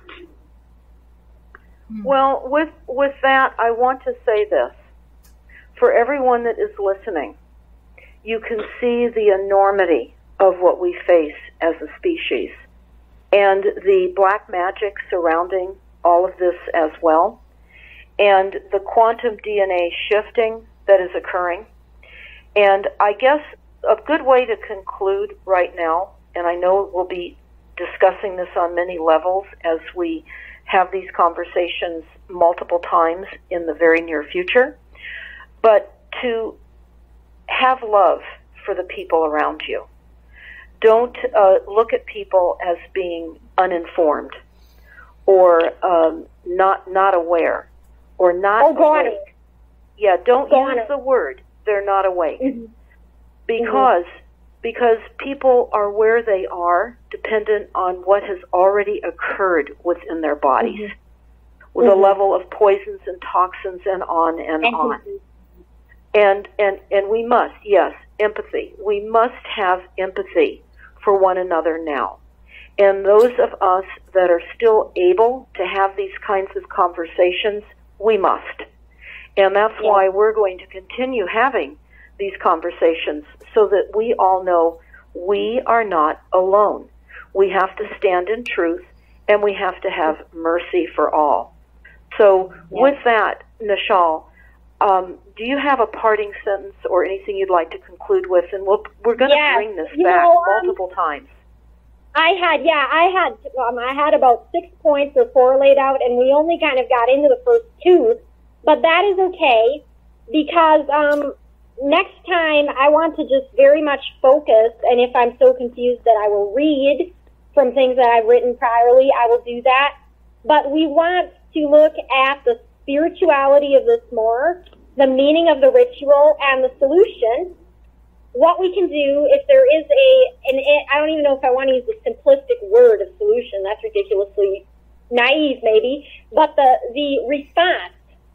Well, with with that, I want to say this. For everyone that is listening, you can see the enormity of what we face as a species and the black magic surrounding all of this as well, and the quantum D N A shifting that is occurring. And I guess a good way to conclude right now, and I know we'll be discussing this on many levels as we have these conversations multiple times in the very near future, but to have love for the people around you. Don't uh, look at people as being uninformed or um, not not aware or not oh, got awake. It. Yeah, don't got use it. the word they're not awake. Mm-hmm. Because because people are where they are dependent on what has already occurred within their bodies, mm-hmm. with mm-hmm. a level of poisons and toxins and on and empathy. on. And and and we must, yes, empathy. We must have empathy for one another now. And those of us that are still able to have these kinds of conversations, we must. And that's yeah. why we're going to continue having these conversations so that we all know we are not alone. We have to stand in truth, and we have to have mercy for all. So yeah. with that, Nishal, um, do you have a parting sentence or anything you'd like to conclude with? And we'll, we're going to yes. bring this you back know, multiple um, times. I had, yeah, I had, um, I had about six points or four laid out, and we only kind of got into the first two, but that is okay, because um, next time I want to just very much focus, and if I'm so confused that I will read from things that I've written priorly, I will do that. But we want to look at the spirituality of this more, the meaning of the ritual, and the solution. What we can do if there is a, and I don't even know if I want to use the simplistic word of solution, that's ridiculously naive maybe, but the, the response,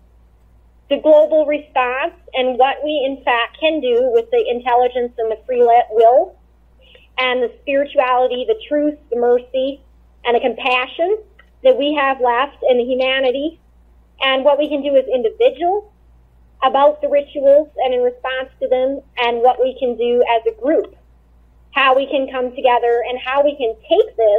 the global response, and what we in fact can do with the intelligence and the free will, and the spirituality, the truth, the mercy, and the compassion that we have left in the humanity, and what we can do as individuals about the rituals and in response to them, and what we can do as a group, how we can come together, and how we can take this.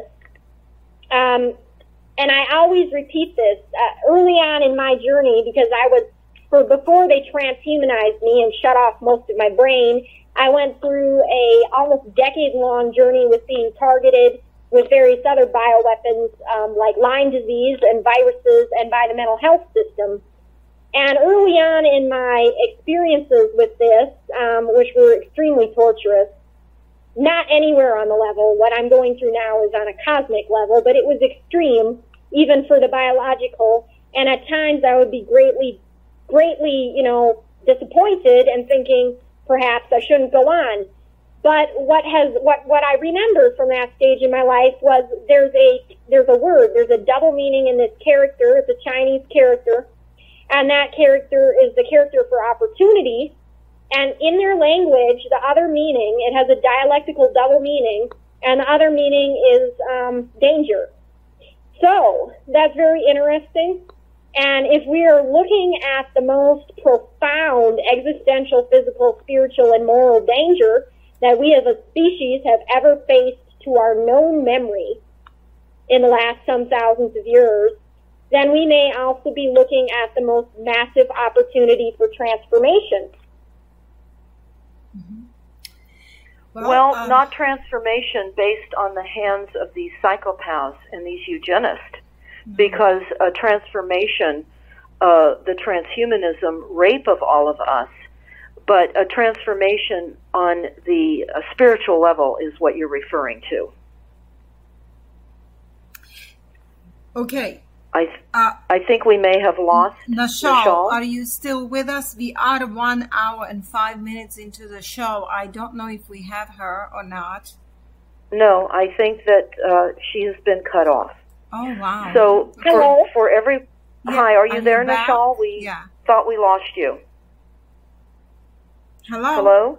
Um, and I always repeat this uh, early on in my journey, because I was, for before they transhumanized me and shut off most of my brain, I went through a almost decade-long journey with being targeted with various other bioweapons um, like Lyme disease and viruses, and by the mental health system. And early on in my experiences with this, um, which were extremely torturous, not anywhere on the level, what I'm going through now is on a cosmic level, but it was extreme, even for the biological, and at times I would be greatly, greatly, you know, disappointed and thinking perhaps I shouldn't go on. but what has what what I remember from that stage in my life was there's a there's a word, there's a double meaning in this character. It's a Chinese character, and that character is the character for opportunity. And in their language, the other meaning, it has a dialectical double meaning, and the other meaning is um, danger. So that's very interesting. And if we are looking at the most profound existential, physical, spiritual, and moral danger that we as a species have ever faced to our known memory in the last some thousands of years, then we may also be looking at the most massive opportunity for transformation. Mm-hmm. Well, well uh, not transformation based on the hands of these psychopaths and these eugenists, mm-hmm. because a transformation, uh, the transhumanism rape of all of us, but a transformation on the uh, spiritual level is what you're referring to. Okay. I uh, I think we may have lost Nashal, Nashal. Are you still with us? We are one hour and five minutes into the show. I don't know if we have her or not. No, I think that uh, she has been cut off. Oh, wow. So for, for every... Yeah. Hi, are you are there, you back? Nashal? We yeah. thought we lost you. Hello? Hello?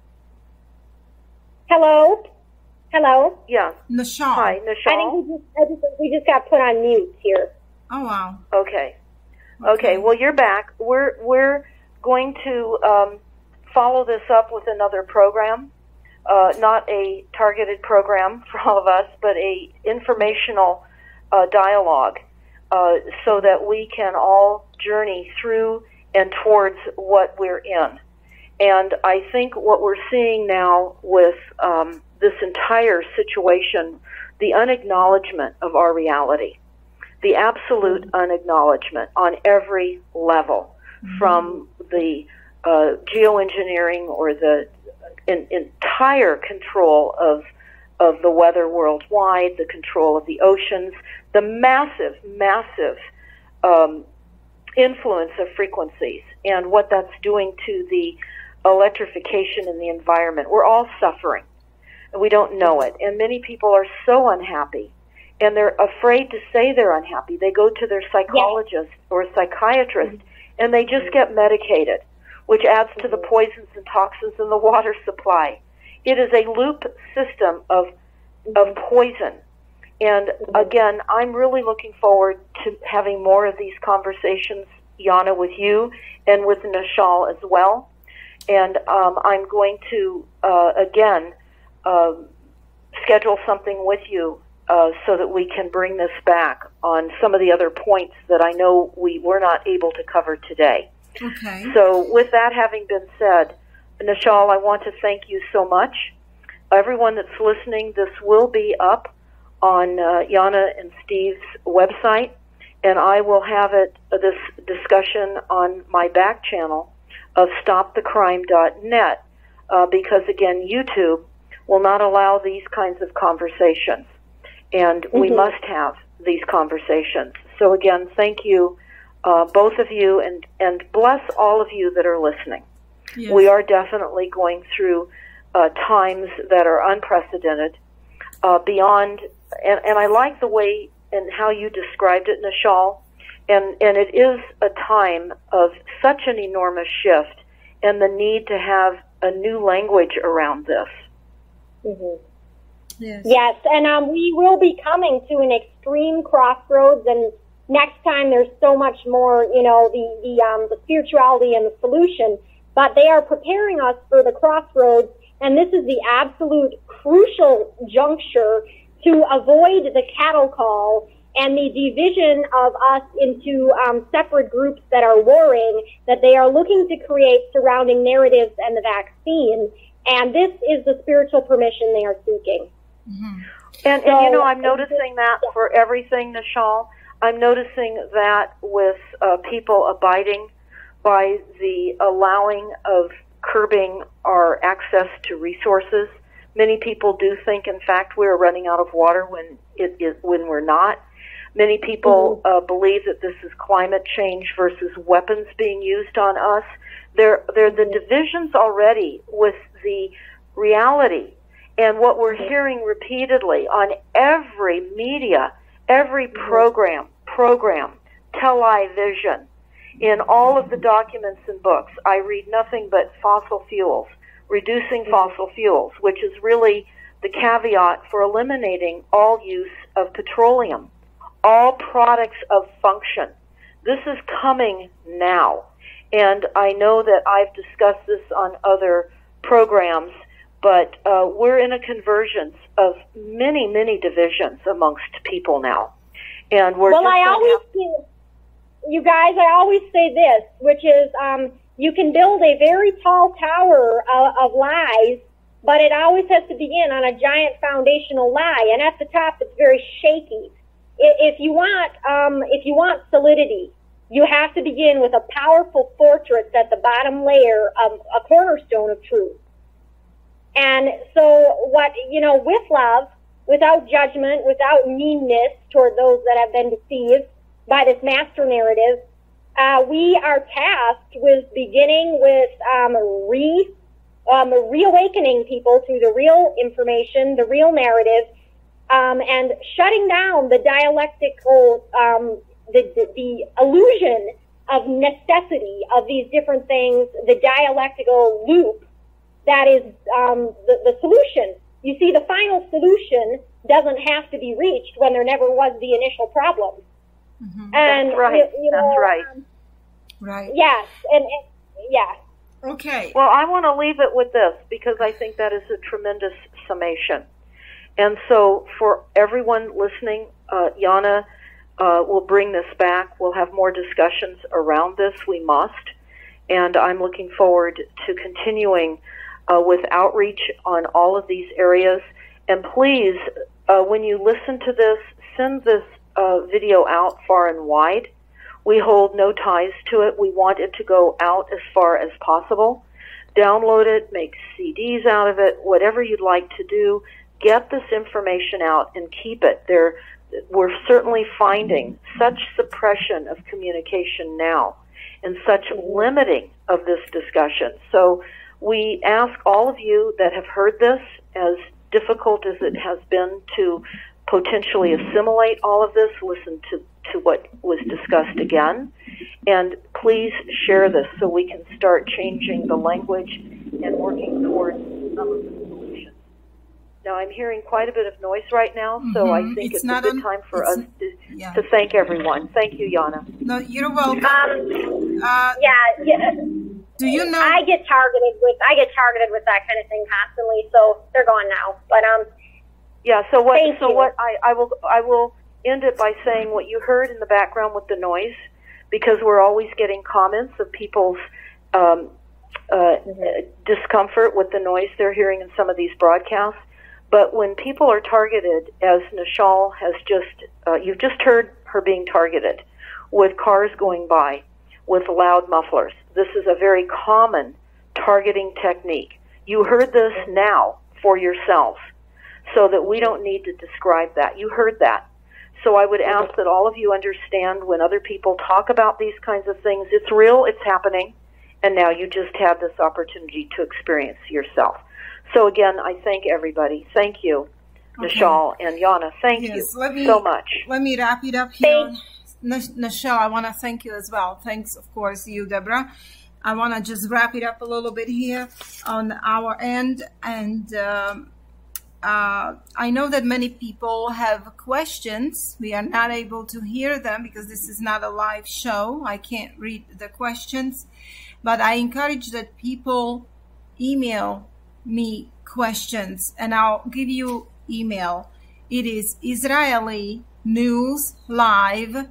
Hello? Hello? Yeah. Nashal. Hi, Nashal. I think we just, I just, we just got put on mute here. Oh, wow. Okay. Okay, okay. Well, you're back. We're we're going to um, follow this up with another program, uh, not a targeted program for all of us, but a informational uh, dialogue, uh, so that we can all journey through and towards what we're in. And I think what we're seeing now with um, this entire situation, the unacknowledgement of our reality, the absolute unacknowledgement on every level, mm-hmm. from the uh, geoengineering or the in, entire control of of the weather worldwide, the control of the oceans, the massive, massive um, influence of frequencies, and what that's doing to the electrification in the environment. We're all suffering, and we don't know it. And many people are so unhappy, and they're afraid to say they're unhappy. They go to their psychologist yes. or psychiatrist, mm-hmm. and they just get medicated, which adds mm-hmm. to the poisons and toxins in the water supply. It is a loop system of of poison. And mm-hmm. again, I'm really looking forward to having more of these conversations, Yana, with you and with Nashal as well. And um, I'm going to, uh, again, uh, schedule something with you uh, so that we can bring this back on some of the other points that I know we were not able to cover today. Okay. So with that having been said, Nashal, I want to thank you so much. Everyone that's listening, this will be up on uh, Yana and Steve's website, and I will have it, uh, this discussion on my back channel of stop the crime dot net, uh, because, again, YouTube will not allow these kinds of conversations, and mm-hmm. we must have these conversations. So, again, thank you, uh, both of you, and, and bless all of you that are listening. Yes. We are definitely going through uh, times that are unprecedented, uh, beyond, and, and I like the way and how you described it, Nashal, and, and it is a time of such an enormous shift and the need to have a new language around this. Mm-hmm. Yes. Yes, and um, we will be coming to an extreme crossroads, and next time there's so much more, you know, the, the, um, the spirituality and the solution, but they are preparing us for the crossroads, and this is the absolute crucial juncture to avoid the cattle call and the division of us into um, separate groups that are warring, that they are looking to create surrounding narratives and the vaccine. And this is the spiritual permission they are seeking. Mm-hmm. And, so, and, you know, I'm noticing that yeah. for everything, Nashal. I'm noticing that with uh, people abiding by the allowing of curbing our access to resources. Many people do think, in fact, we're running out of water when it is when we're not. Many people mm-hmm. uh, believe that this is climate change versus weapons being used on us. There, there are the divisions already with the reality. And what we're hearing repeatedly on every media, every program, program, television, in all of the documents and books, I read nothing but fossil fuels, reducing fossil fuels, which is really the caveat for eliminating all use of petroleum, all products of function. This is coming now. And I know that I've discussed this on other programs, but uh, we're in a convergence of many, many divisions amongst people now. And we're well, just I always, have... you guys, I always say this, which is um, you can build a very tall tower uh, of lies, but it always has to begin on a giant foundational lie, and at the top it's very shaky. If you want, um, if you want solidity, you have to begin with a powerful fortress at the bottom layer of a cornerstone of truth. And so what, you know, with love, without judgment, without meanness toward those that have been deceived by this master narrative, uh, we are tasked with beginning with um, re, um, reawakening people to the real information, the real narrative, um, and shutting down the dialectical, um, the, the, the illusion of necessity of these different things, the dialectical loop that is um, the, the solution. You see, the final solution doesn't have to be reached when there never was the initial problem. Mm-hmm. And That's right. You, you know, That's right. Um, right. Yes, and, and yeah. Okay. Well, I want to leave it with this because I think that is a tremendous summation. And so for everyone listening, uh, Yana uh, will bring this back. We'll have more discussions around this. We must. And I'm looking forward to continuing uh, with outreach on all of these areas. And please, uh, when you listen to this, send this uh, video out far and wide. We hold no ties to it. We want it to go out as far as possible. Download it, make C Ds out of it, whatever you'd like to do. Get this information out and keep it. There, we're certainly finding such suppression of communication now and such limiting of this discussion. So we ask all of you that have heard this, as difficult as it has been to potentially assimilate all of this, listen to, to what was discussed again, and please share this so we can start changing the language and working towards some of the solutions. Now, I'm hearing quite a bit of noise right now, so mm-hmm. I think it's, it's a good time for us to, yeah. to thank everyone. Thank you, Yana. No, you're welcome. Um, uh, yeah, yeah. Do you know? I get targeted with I get targeted with that kind of thing constantly, so they're gone now. But um, yeah. So what? Thank so you. what? I, I will I will end it by saying what you heard in the background with the noise, because we're always getting comments of people's um, uh, mm-hmm. discomfort with the noise they're hearing in some of these broadcasts. But when people are targeted, as Nishal has just, uh, you've just heard her being targeted with cars going by, with loud mufflers. This is a very common targeting technique. You heard this now for yourselves, so that we don't need to describe that. You heard that. So I would ask that all of you understand when other people talk about these kinds of things, it's real, it's happening, and now you just have this opportunity to experience yourself. So again, I thank everybody. Thank you, okay. Nishal and Yana. Thank yes, you let me, so much. Let me wrap it up here. Nishal, I want to thank you as well. Thanks, of course, you, Deborah. I want to just wrap it up a little bit here on our end. And um, uh, I know that many people have questions. We are not able to hear them because this is not a live show. I can't read the questions. But I encourage that people email me questions, and I'll give you email. It is Israeli News Live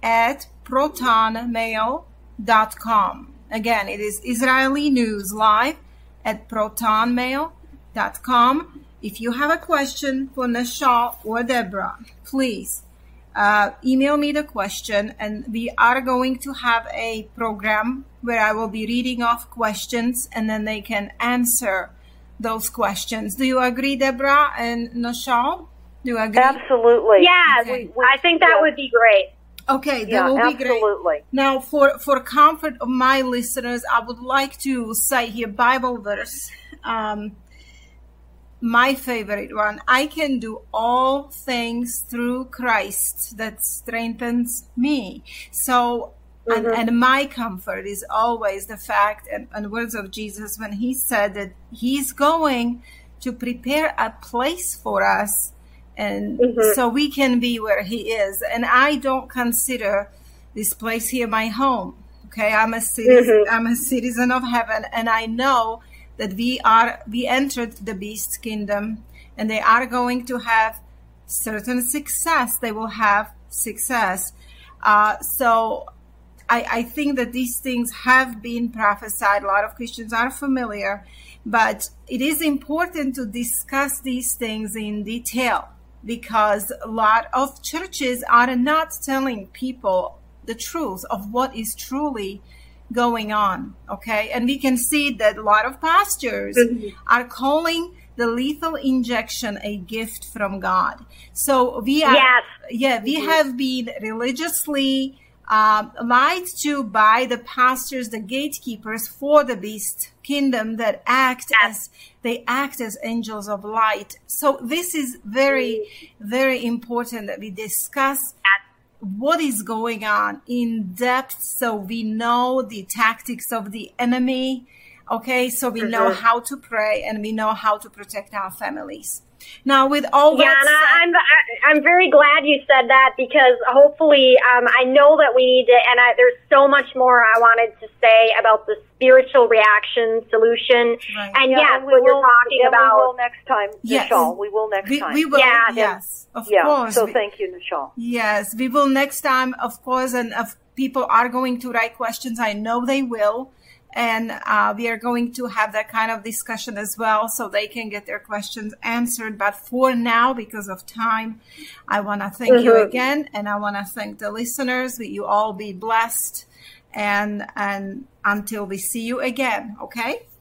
at proton mail dot com. Again, it is Israeli News Live at proton mail dot com. If you have a question for Nishal or Deborah, please uh, email me the question, and we are going to have a program where I will be reading off questions and then they can answer those questions. Do you agree, Deborah and Nishal? Do you agree? Absolutely. Yeah, okay. we, we, I think that yeah. would be great. Okay, that yeah, will absolutely. be great. Now, for, for comfort of my listeners, I would like to cite here Bible verse. Um, my favorite one, I can do all things through Christ that strengthens me. So, mm-hmm. and, and my comfort is always the fact and, and words of Jesus when he said that he's going to prepare a place for us, and mm-hmm. so we can be where he is. And I don't consider this place here my home. Okay, I'm a citizen, mm-hmm. I'm a citizen of heaven, and I know that we are we entered the beast kingdom, and they are going to have certain success. They will have success. Uh, so I, I think that these things have been prophesied. A lot of Christians are familiar, but it is important to discuss these things in detail, because a lot of churches are not telling people the truth of what is truly going on. Okay. And we can see that a lot of pastors mm-hmm. are calling the lethal injection a gift from God. So we are, yes. yeah, we mm-hmm. have been religiously um, lied to by the pastors, the gatekeepers for the beast kingdom that act yes. as they act as angels of light. So this is very, mm-hmm. very important that we discuss yes. what is going on in depth, so we know the tactics of the enemy. Okay, so we mm-hmm. know how to pray, and we know how to protect our families. Now, with all that Yana, said, I'm I'm very glad you said that, because hopefully um, I know that we need to, and I, there's so much more I wanted to say about the spiritual reaction solution. Right. And yeah, yes, and we what will, you're talking yeah, about. We will next time, yes. Nishal. We will next we, time. we will, yeah, yes, of yeah, course. so we, thank you, Nishal. Yes, we will next time, of course, and if people are going to write questions, I know they will. And uh, we are going to have that kind of discussion as well, so they can get their questions answered. But for now, because of time, I want to thank mm-hmm. you again. And I want to thank the listeners. That you all be blessed. And, and until we see you again, okay?